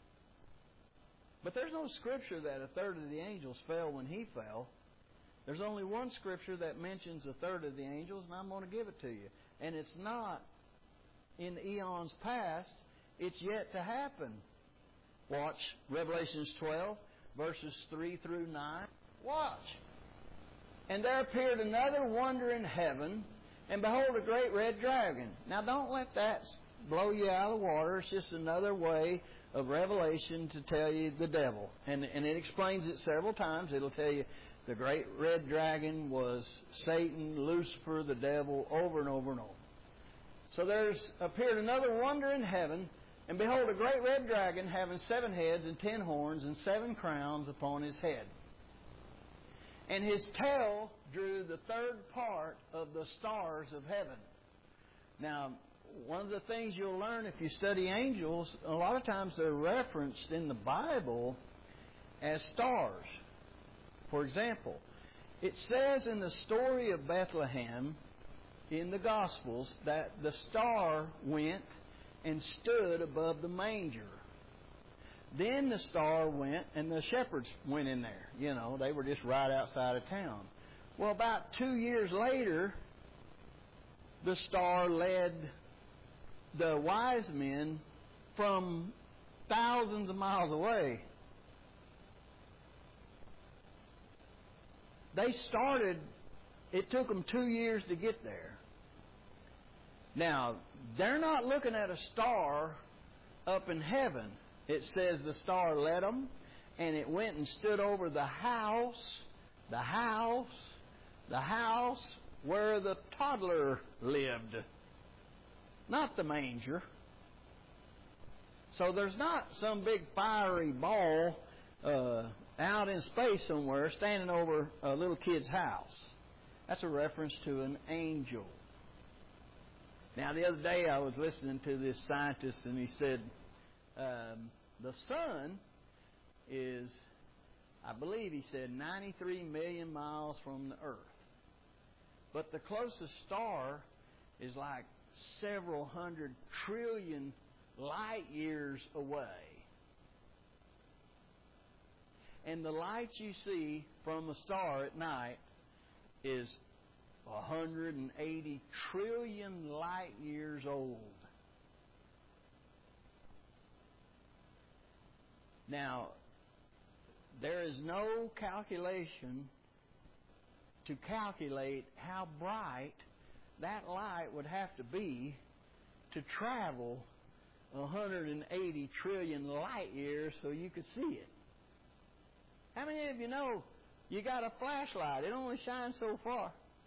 But there's no scripture that a third of the angels fell when he fell. There's only one scripture that mentions a third of the angels, and I'm going to give it to you. And it's not in eons past. It's yet to happen. Watch Revelations 12, verses 3 through 9. Watch. And there appeared another wonder in heaven, and behold, a great red dragon. Now, don't let that blow you out of the water. It's just another way of Revelation to tell you the devil. And it explains it several times. It'll tell you the great red dragon was Satan, Lucifer, the devil, over and over and over. So there's appeared another wonder in heaven, and behold, a great red dragon having 7 heads and 10 horns and 7 crowns upon his head. And his tail drew the third part of the stars of heaven. Now, one of the things you'll learn if you study angels, a lot of times they're referenced in the Bible as stars. For example, it says in the story of Bethlehem in the Gospels that the star went and stood above the manger. Then the star went and the shepherds went in there. You know, they were just right outside of town. Well, about 2 years later, the star led the wise men from thousands of miles away. It took them 2 years to get there. Now, they're not looking at a star up in heaven. It says the star led them, and it went and stood over the house where the toddler lived. Not the manger. So there's not some big fiery ball out in space somewhere standing over a little kid's house. That's a reference to an angel. Now, the other day I was listening to this scientist, and he said the sun is, I believe he said, 93 million miles from the Earth. But the closest star is like several hundred trillion light years away. And the light you see from a star at night is 180 trillion light years old. Now, there is no calculation to calculate how bright that light would have to be to travel 180 trillion light years so you could see it. How many of you know you got a flashlight? It only shines so far.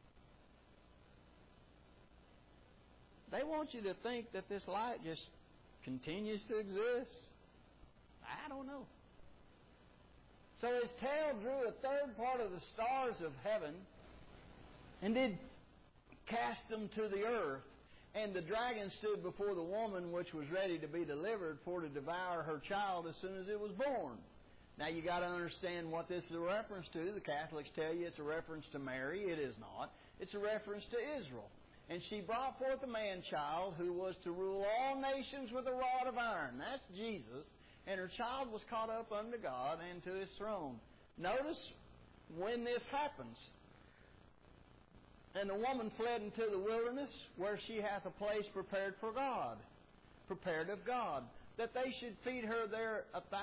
They want you to think that this light just continues to exist. I don't know. So his tail drew a third part of the stars of heaven and did cast them to the earth. And the dragon stood before the woman which was ready to be delivered for to devour her child as soon as it was born. Now you got to understand what this is a reference to. The Catholics tell you it's a reference to Mary. It is not. It's a reference to Israel. And she brought forth a man-child who was to rule all nations with a rod of iron. That's Jesus. And her child was caught up unto God and to His throne. Notice when this happens. And the woman fled into the wilderness, where she hath a place prepared for God, prepared of God, that they should feed her there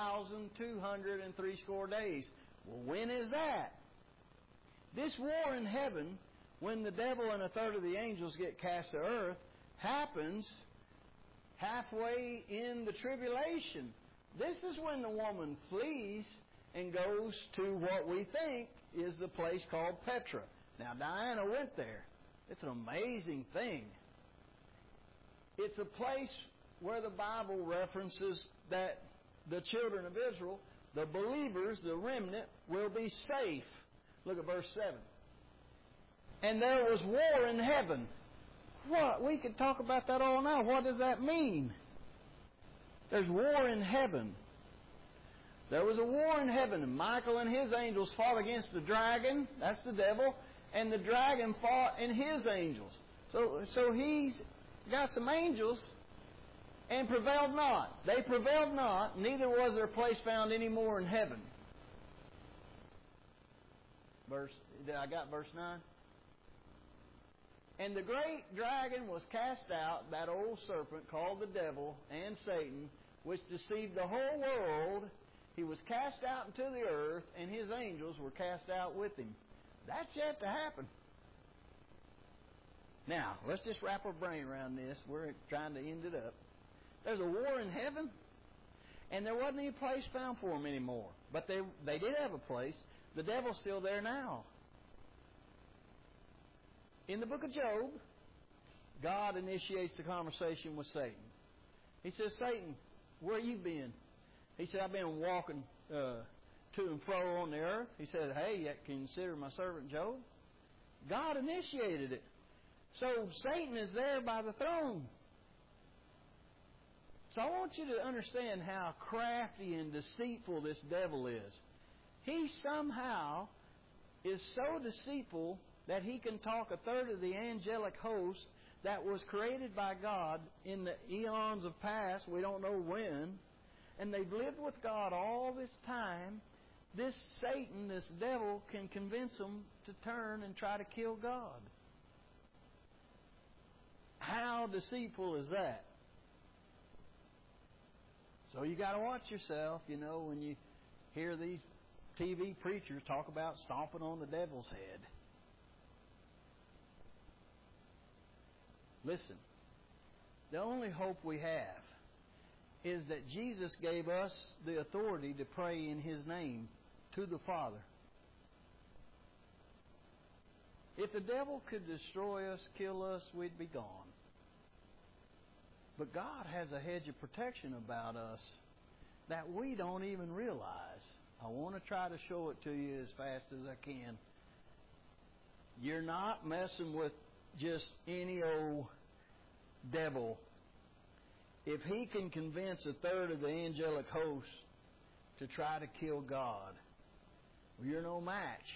1,260 days. Well, when is that? This war in heaven, when the devil and a third of the angels get cast to earth, happens halfway in the tribulation. This is when the woman flees and goes to what we think is the place called Petra. Now, Diana went there. It's an amazing thing. It's a place where the Bible references that the children of Israel, the believers, the remnant, will be safe. Look at verse 7. And there was war in heaven. What? We could talk about that all now. What does that mean? There's war in heaven. There was a war in heaven, and Michael and his angels fought against the dragon. That's the devil. And the dragon fought and his angels. So he's got some angels and prevailed not. They prevailed not, neither was their place found any more in heaven. I got verse 9? And the great dragon was cast out, that old serpent called the devil and Satan, which deceived the whole world. He was cast out into the earth, and his angels were cast out with him. That's yet to happen. Now, let's just wrap our brain around this. We're trying to end it up. There's a war in heaven, and there wasn't any place found for them anymore. But they did have a place. The devil's still there now. In the book of Job, God initiates the conversation with Satan. He says, Satan, where you been? He said, I've been walking to and fro on the earth. He said, hey, you consider my servant Job? God initiated it. So Satan is there by the throne. So I want you to understand how crafty and deceitful this devil is. He somehow is so deceitful that he can talk a third of the angelic host that was created by God in the eons of past, we don't know when, and they've lived with God all this time. This Satan, this devil, can convince them to turn and try to kill God. How deceitful is that? So you got to watch yourself, when you hear these TV preachers talk about stomping on the devil's head. Listen, the only hope we have is that Jesus gave us the authority to pray in His name to the Father. If the devil could destroy us, kill us, we'd be gone. But God has a hedge of protection about us that we don't even realize. I want to try to show it to you as fast as I can. You're not messing with just any old devil. If he can convince a third of the angelic host to try to kill God, well, you're no match.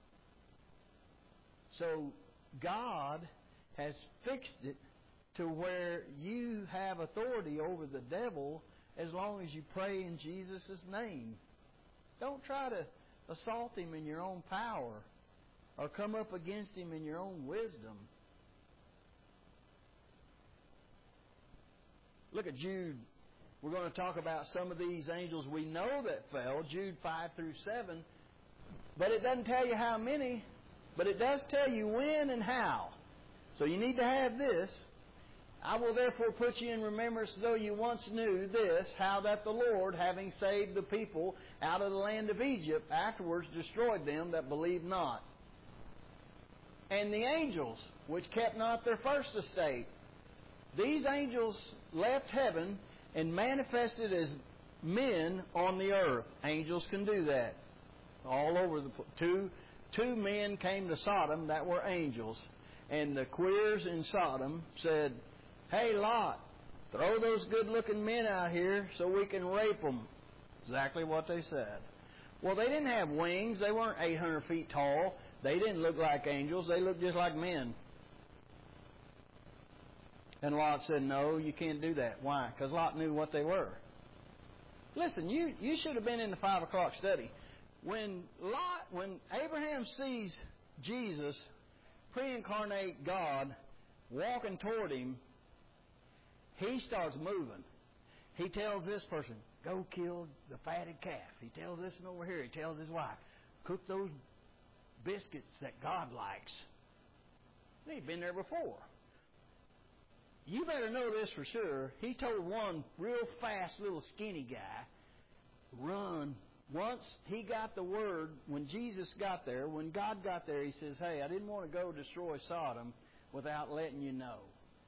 So God has fixed it to where you have authority over the devil as long as you pray in Jesus' name. Don't try to assault him in your own power or come up against him in your own wisdom. Look at Jude. We're going to talk about some of these angels we know that fell, Jude 5 through 7. But it doesn't tell you how many, but it does tell you when and how. So you need to have this. I will therefore put you in remembrance, though you once knew this, how that the Lord, having saved the people out of the land of Egypt, afterwards destroyed them that believed not. And the angels, which kept not their first estate. These angels left heaven and manifested as men on the earth. Angels can do that. All over the two men came to Sodom that were angels. And the queers in Sodom said, "Hey, Lot, throw those good-looking men out here so we can rape them." Exactly what they said. Well, they didn't have wings. They weren't 800 feet tall. They didn't look like angels. They looked just like men. And Lot said, "No, you can't do that." Why? Because Lot knew what they were. Listen, you should have been in the 5 o'clock study. When Abraham sees Jesus, pre-incarnate God, walking toward him, he starts moving. He tells this person, "Go kill the fatted calf." He tells this one over here. He tells his wife, "Cook those biscuits that God likes." He'd been there before. You better know this for sure. He told one real fast little skinny guy, run. Once he got the word, when Jesus got there, when God got there, he says, "Hey, I didn't want to go destroy Sodom without letting you know."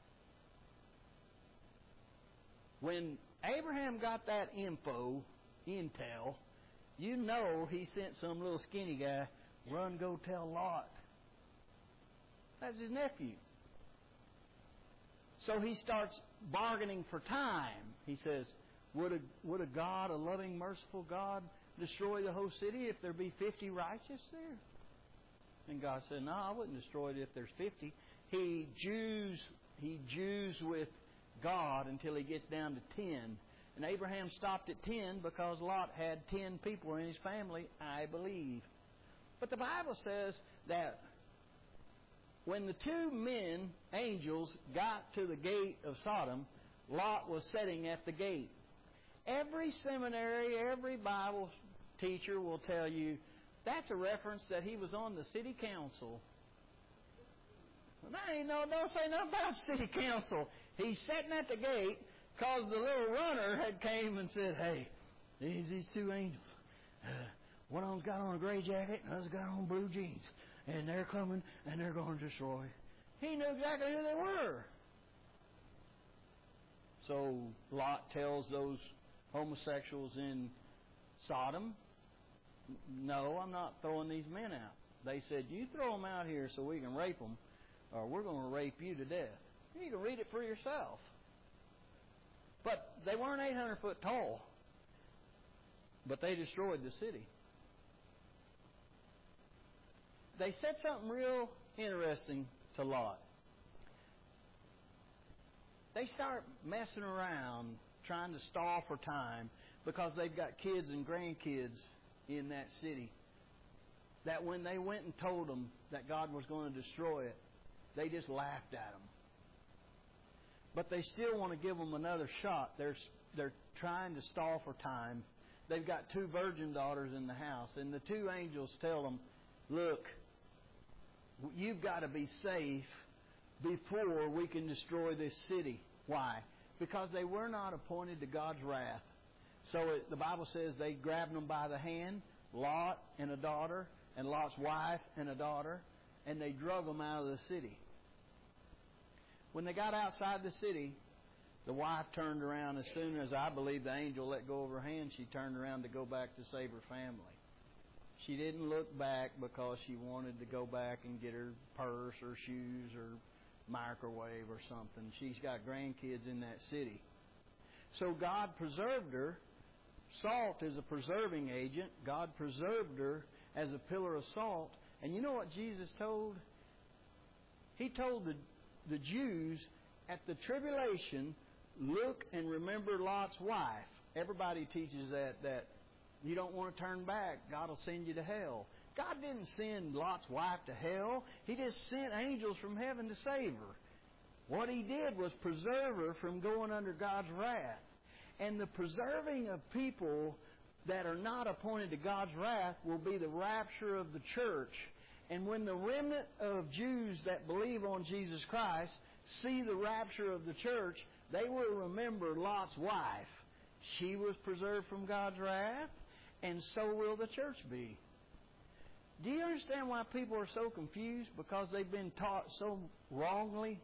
When Abraham got that intel, you know he sent some little skinny guy, "Run, go tell Lot." That's his nephew. So he starts bargaining for time. He says, would a God, a loving, merciful God, destroy the whole city if there be 50 righteous there? And God said, "No, I wouldn't destroy it if there's 50. He Jews with God until he gets down to 10. And Abraham stopped at 10 because Lot had 10 people in his family, I believe. But the Bible says that when the two men, angels, got to the gate of Sodom, Lot was sitting at the gate. Every seminary, every Bible teacher will tell you that's a reference that he was on the city council. Don't say nothing about city council. He's sitting at the gate because the little runner had came and said, "Hey, these two angels. One of them's got on a gray jacket and the other's got on blue jeans. And they're coming and they're going to destroy." He knew exactly who they were. So Lot tells those homosexuals in Sodom, "No, I'm not throwing these men out." They said, "You throw them out here so we can rape them, or we're going to rape you to death." You can read it for yourself. But they weren't 800 foot tall. But they destroyed the city. They said something real interesting to Lot. They start messing around, trying to stall for time, because they've got kids and grandkids in that city. That when they went and told them that God was going to destroy it, they just laughed at them. But they still want to give them another shot. They're trying to stall for time. They've got 2 virgin daughters in the house, and the 2 angels tell them, "Look, you've got to be safe before we can destroy this city." Why? Because they were not appointed to God's wrath. So the Bible says they grabbed them by the hand, Lot and a daughter, and Lot's wife and a daughter, and they drug them out of the city. When they got outside the city, the wife turned around. As soon as I believe the angel let go of her hand, she turned around to go back to save her family. She didn't look back because she wanted to go back and get her purse or shoes or microwave or something. She's got grandkids in that city. So God preserved her. Salt is a preserving agent. God preserved her as a pillar of salt. And you know what Jesus told? He told the Jews at the tribulation, look and remember Lot's wife. Everybody teaches that you don't want to turn back, God will send you to hell. God didn't send Lot's wife to hell. He just sent angels from heaven to save her. What He did was preserve her from going under God's wrath. And the preserving of people that are not appointed to God's wrath will be the rapture of the church. And when the remnant of Jews that believe on Jesus Christ see the rapture of the church, they will remember Lot's wife. She was preserved from God's wrath, and so will the church be. Do you understand why people are so confused? Because they've been taught so wrongly.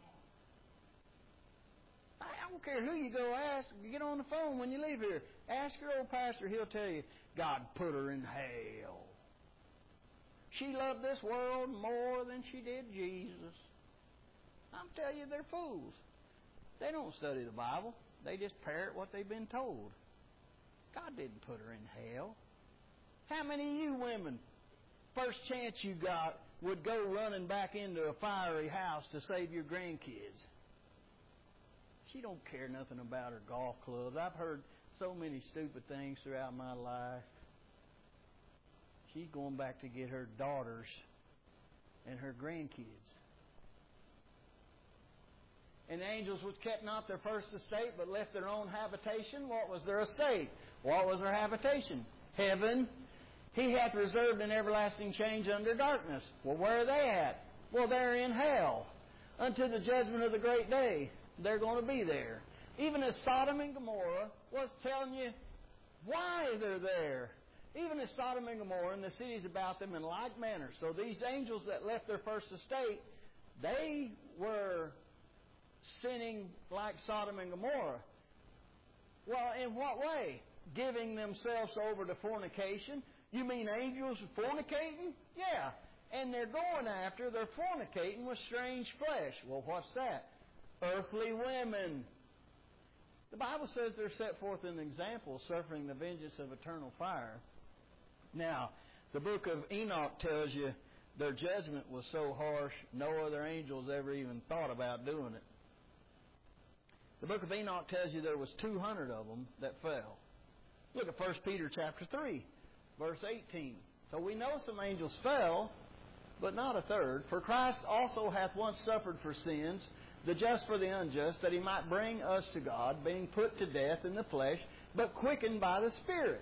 I don't care who you go ask. You get on the phone when you leave here. Ask your old pastor. He'll tell you, God put her in hell. She loved this world more than she did Jesus. I'm telling you, they're fools. They don't study the Bible. They just parrot what they've been told. God didn't put her in hell. How many of you women, first chance you got, would go running back into a fiery house to save your grandkids? She don't care nothing about her golf clubs. I've heard so many stupid things throughout my life. She's going back to get her daughters and her grandkids. And the angels which kept not their first estate, but left their own habitation. What was their estate? What was their habitation? Heaven. He hath reserved an everlasting change under darkness. Well, where are they at? Well, they're in hell. Unto the judgment of the great day. They're going to be there. Even as Sodom and Gomorrah was telling you why they're there. Even as Sodom and Gomorrah and the cities about them in like manner. So these angels that left their first estate, they were sinning like Sodom and Gomorrah. Well, in what way? Giving themselves over to fornication. You mean angels fornicating? Yeah. And they're they're fornicating with strange flesh. Well, what's that? Earthly women. The Bible says they're set forth an example, suffering the vengeance of eternal fire. Now, the book of Enoch tells you their judgment was so harsh, no other angels ever even thought about doing it. The book of Enoch tells you there was 200 of them that fell. Look at 1 Peter chapter 3, verse 18. So we know some angels fell, but not a third. For Christ also hath once suffered for sins, the just for the unjust, that He might bring us to God, being put to death in the flesh, but quickened by the Spirit.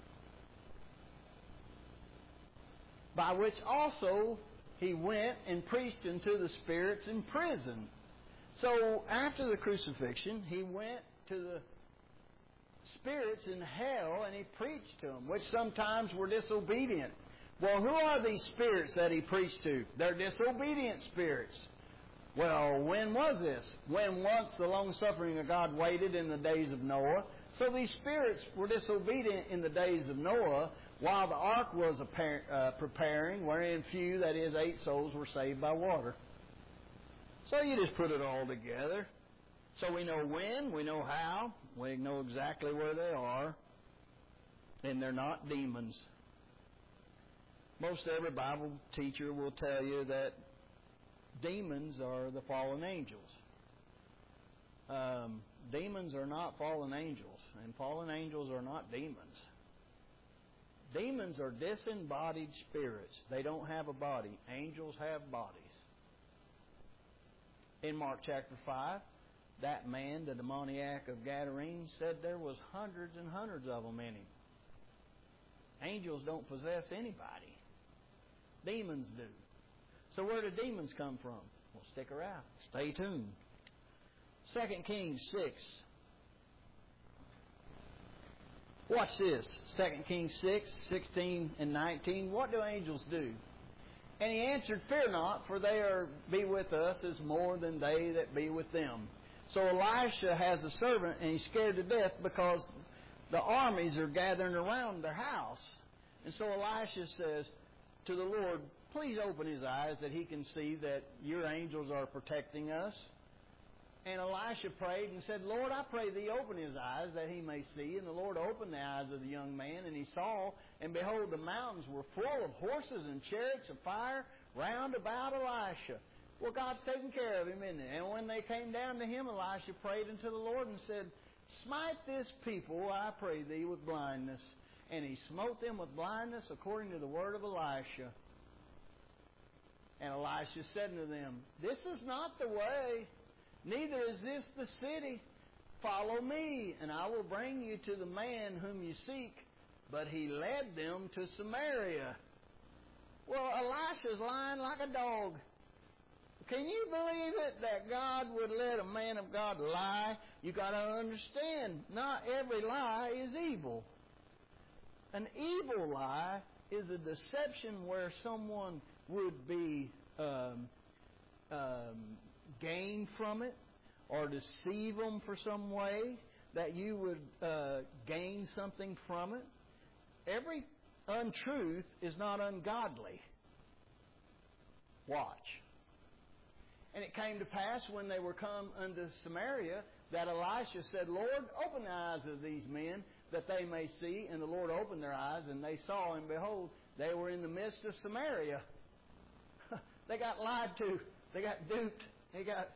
By which also He went and preached unto the spirits in prison. So after the crucifixion, He went to the spirits in hell and He preached to them, which sometimes were disobedient. Well, who are these spirits that He preached to? They're disobedient spirits. Well, when was this? When once the long-suffering of God waited in the days of Noah. So these spirits were disobedient in the days of Noah, while the ark was preparing, wherein few, that is 8 souls, were saved by water. So you just put it all together. So we know when, we know how, we know exactly where they are, and they're not demons. Most every Bible teacher will tell you that demons are the fallen angels. Demons are not fallen angels, and fallen angels are not demons. Demons are disembodied spirits. They don't have a body. Angels have bodies. In Mark chapter 5, that man, the demoniac of Gadarene, said there was hundreds and hundreds of them in him. Angels don't possess anybody. Demons do. So where do demons come from? Well, stick around. Stay tuned. 2 Kings 6. Watch this. 2 Kings 6, 16 and 19. What do angels do? And he answered, Fear not, for they be with us as more than they that be with them. So Elisha has a servant, and he's scared to death because the armies are gathering around their house. And so Elisha says to the Lord, Please open his eyes that he can see that your angels are protecting us. And Elisha prayed and said, Lord, I pray thee open his eyes that he may see. And the Lord opened the eyes of the young man, and he saw, and behold, the mountains were full of horses and chariots of fire round about Elisha. Well, God's taking care of him, isn't it? And when they came down to him, Elisha prayed unto the Lord and said, Smite this people, I pray thee, with blindness. and he smote them with blindness according to the word of Elisha. And Elisha said unto them, This is not the way, neither is this the city. Follow me, and I will bring you to the man whom you seek. But he led them to Samaria. Well, Elisha's lying like a dog. Can you believe it that God would let a man of God lie? You got to understand, not every lie is evil. An evil lie is a deception where someone would be gain from it, or deceive them for some way that you would gain something from it. Every untruth is not ungodly. Watch. And it came to pass when they were come unto Samaria that Elisha said, Lord, open the eyes of these men that they may see. And the Lord opened their eyes, and they saw, and behold, they were in the midst of Samaria. They got lied to. They got duped. They got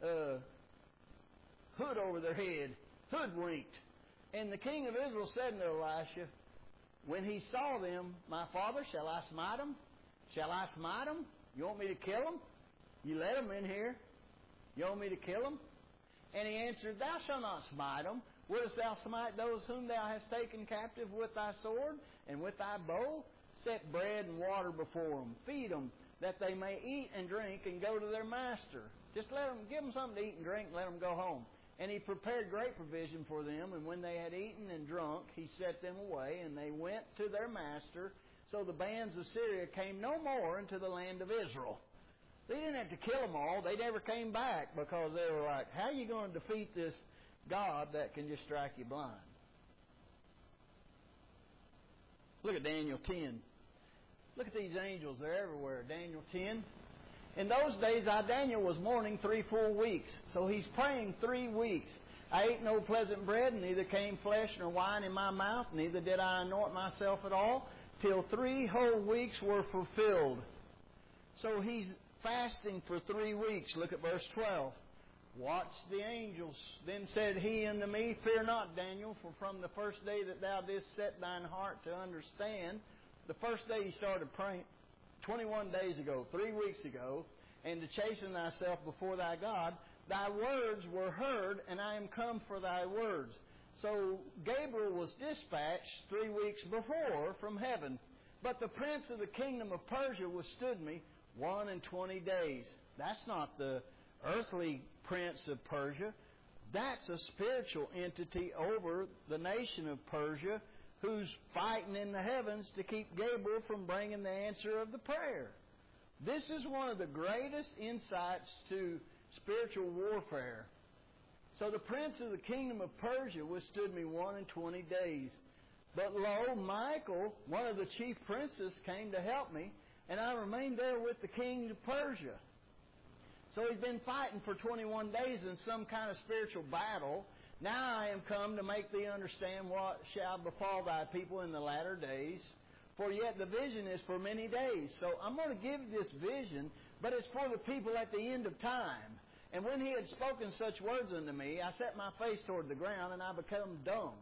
hood over their head, hoodwinked. And the king of Israel said unto Elisha, when he saw them, My father, shall I smite them? Shall I smite them? You want me to kill them? You let them in here. You want me to kill them? And he answered, Thou shalt not smite them. Wouldest thou smite those whom thou hast taken captive with thy sword and with thy bow? Set bread and water before them. Feed them, that they may eat and drink and go to their master. Just give them something to eat and drink and let them go home. And he prepared great provision for them. And when they had eaten and drunk, he set them away, and they went to their master. So the bands of Syria came no more into the land of Israel. They didn't have to kill them all. They never came back because they were like, how are you going to defeat this God that can just strike you blind? Look at Daniel 10. Look at these angels. They're everywhere. Daniel 10. In those days, Daniel was mourning 3 full weeks. So he's praying 3 weeks. I ate no pleasant bread, neither came flesh nor wine in my mouth, neither did I anoint myself at all, till 3 whole weeks were fulfilled. So he's fasting for 3 weeks. Look at verse 12. Watch the angels. Then said he unto me, Fear not, Daniel, for from the first day that thou didst set thine heart to understand, the first day he started praying, 21 days ago, 3 weeks ago, and to chasten thyself before thy God, thy words were heard, and I am come for thy words. So Gabriel was dispatched 3 weeks before from heaven. But the prince of the kingdom of Persia withstood me 21 days. That's not the earthly prince of Persia. That's a spiritual entity over the nation of Persia who's fighting in the heavens to keep Gabriel from bringing the answer of the prayer. This is one of the greatest insights to spiritual warfare. So the prince of the kingdom of Persia withstood me 21 days. But lo, Michael, one of the chief princes, came to help me, and I remained there with the king of Persia. So he's been fighting for 21 days in some kind of spiritual battle. Now I am come to make thee understand what shall befall thy people in the latter days. For yet the vision is for many days. So I'm going to give this vision, but it's for the people at the end of time. And when he had spoken such words unto me, I set my face toward the ground, and I became dumb.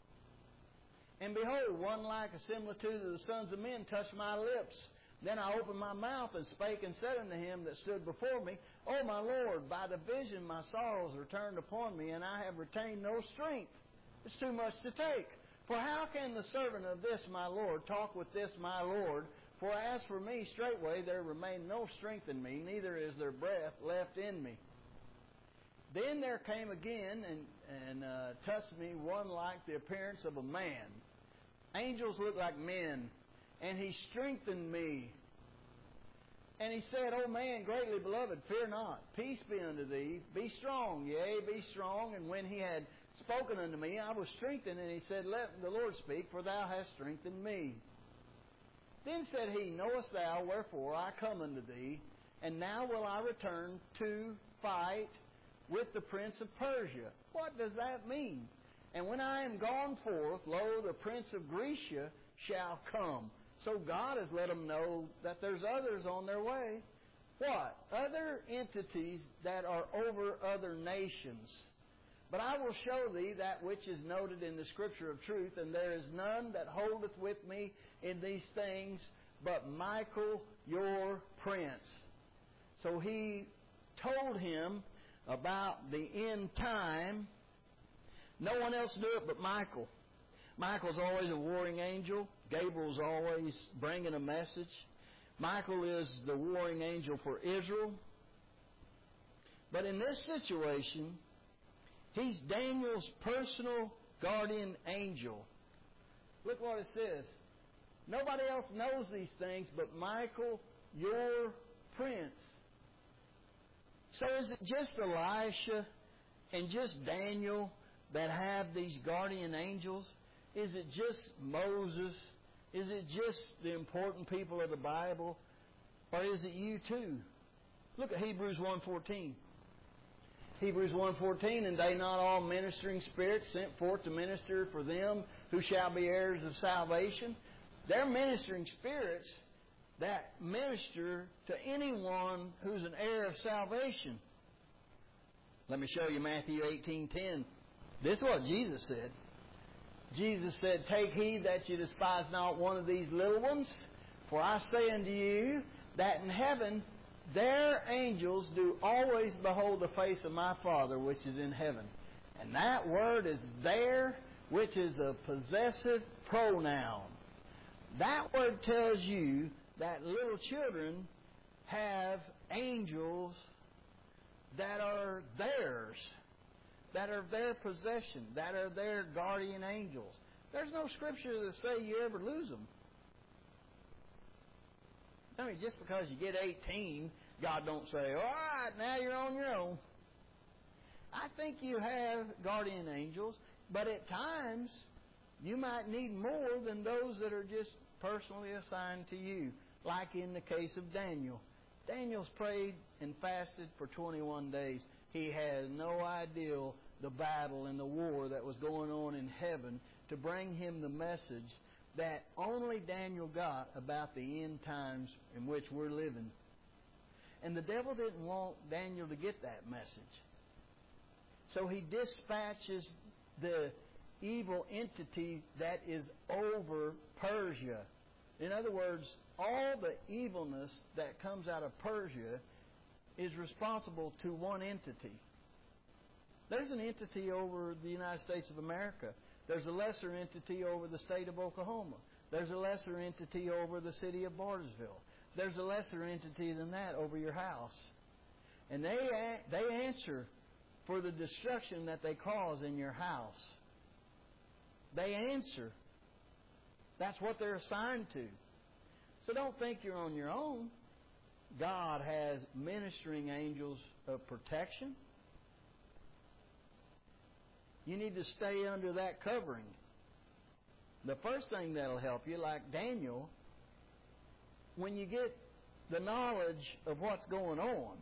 And behold, one like a similitude of the sons of men touched my lips. Then I opened my mouth and spake and said unto him that stood before me, O my Lord, by the vision my sorrows are turned upon me, and I have retained no strength. It's too much to take. For how can the servant of this my Lord talk with this my Lord? For as for me, straightway there remained no strength in me, neither is there breath left in me. Then there came again and touched me one like the appearance of a man. Angels look like men. And he strengthened me. And he said, O man, greatly beloved, fear not. Peace be unto thee. Be strong, yea, be strong. And when he had spoken unto me, I was strengthened. And he said, Let the Lord speak, for thou hast strengthened me. Then said he, Knowest thou wherefore I come unto thee? And now will I return to fight with the prince of Persia. What does that mean? And when I am gone forth, lo, the prince of Grecia shall come. So God has let them know that there's others on their way. What? Other entities that are over other nations. But I will show thee that which is noted in the Scripture of truth, and there is none that holdeth with me in these things but Michael your prince. So he told him about the end time. No one else knew it but Michael. Michael's always a warring angel. Gabriel's always bringing a message. Michael is the warring angel for Israel. But in this situation, he's Daniel's personal guardian angel. Look what it says. Nobody else knows these things but Michael, your prince. So is it just Elisha and just Daniel that have these guardian angels? Is it just Moses? Is it just the important people of the Bible? Or is it you too? Look at Hebrews 1:14. Hebrews 1:14, and they not all ministering spirits sent forth to minister for them who shall be heirs of salvation. They're ministering spirits that minister to anyone who's an heir of salvation. Let me show you Matthew 18:10. This is what Jesus said. Jesus said, take heed that you despise not one of these little ones, for I say unto you that in heaven their angels do always behold the face of my Father which is in heaven. And that word is there, which is a possessive pronoun. That word tells you that little children have angels that are theirs, that are their possession, that are their guardian angels. There's no scripture that say you ever lose them. I mean, just because you get 18, God don't say, all right, now you're on your own. I think you have guardian angels, but at times you might need more than those that are just personally assigned to you, like in the case of Daniel. Daniel's prayed and fasted for 21 days. He has no idea the battle and the war that was going on in heaven to bring him the message that only Daniel got about the end times in which we're living. And the devil didn't want Daniel to get that message. So he dispatches the evil entity that is over Persia. In other words, all the evilness that comes out of Persia is responsible to one entity. There's an entity over the United States of America. There's a lesser entity over the state of Oklahoma. There's a lesser entity over the city of Bartlesville. There's a lesser entity than that over your house. And they answer for the destruction that they cause in your house. They answer. That's what they're assigned to. So don't think you're on your own. God has ministering angels of protection. You need to stay under that covering. The first thing that'll help you, like Daniel, when you get the knowledge of what's going on.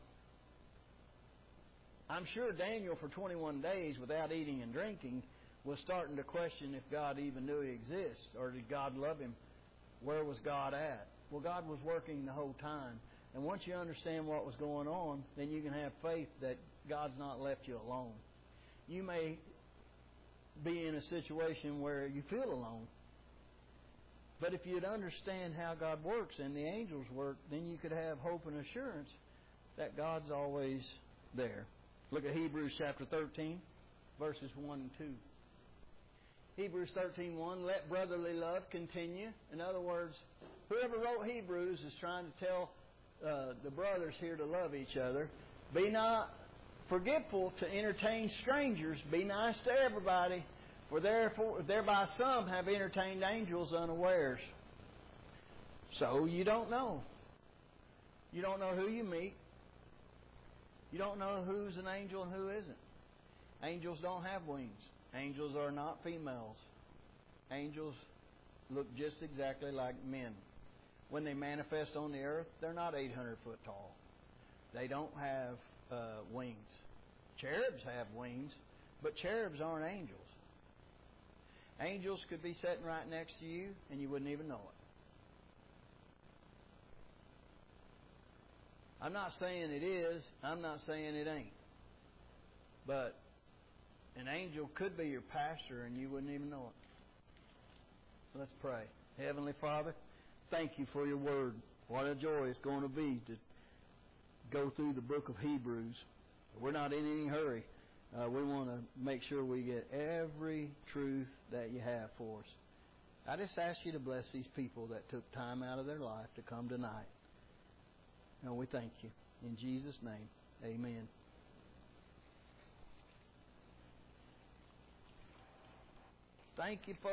I'm sure Daniel for 21 days without eating and drinking was starting to question if God even knew He exists, or did God love him? Where was God at? Well, God was working the whole time. And once you understand what was going on, then you can have faith that God's not left you alone. You may be in a situation where you feel alone. But if you'd understand how God works and the angels work, then you could have hope and assurance that God's always there. Look at Hebrews chapter 13, verses 1 and 2. Hebrews 13:1, let brotherly love continue. In other words, whoever wrote Hebrews is trying to tell the brothers here to love each other. Be not forgetful to entertain strangers. Be nice to everybody. For thereby some have entertained angels unawares. So you don't know. You don't know who you meet. You don't know who's an angel and who isn't. Angels don't have wings. Angels are not females. Angels look just exactly like men. When they manifest on the earth, they're not 800 foot tall. They don't have wings. Cherubs have wings, but cherubs aren't angels. Angels could be sitting right next to you, and you wouldn't even know it. I'm not saying it is. I'm not saying it ain't. But An angel could be your pastor and you wouldn't even know it. Let's pray. Heavenly Father, thank you for your word. What a joy it's going to be to go through the book of Hebrews. We're not in any hurry. We want to make sure we get every truth that you have for us. I just ask you to bless these people that took time out of their life to come tonight. And we thank you. In Jesus' name, amen. Thank you, folks.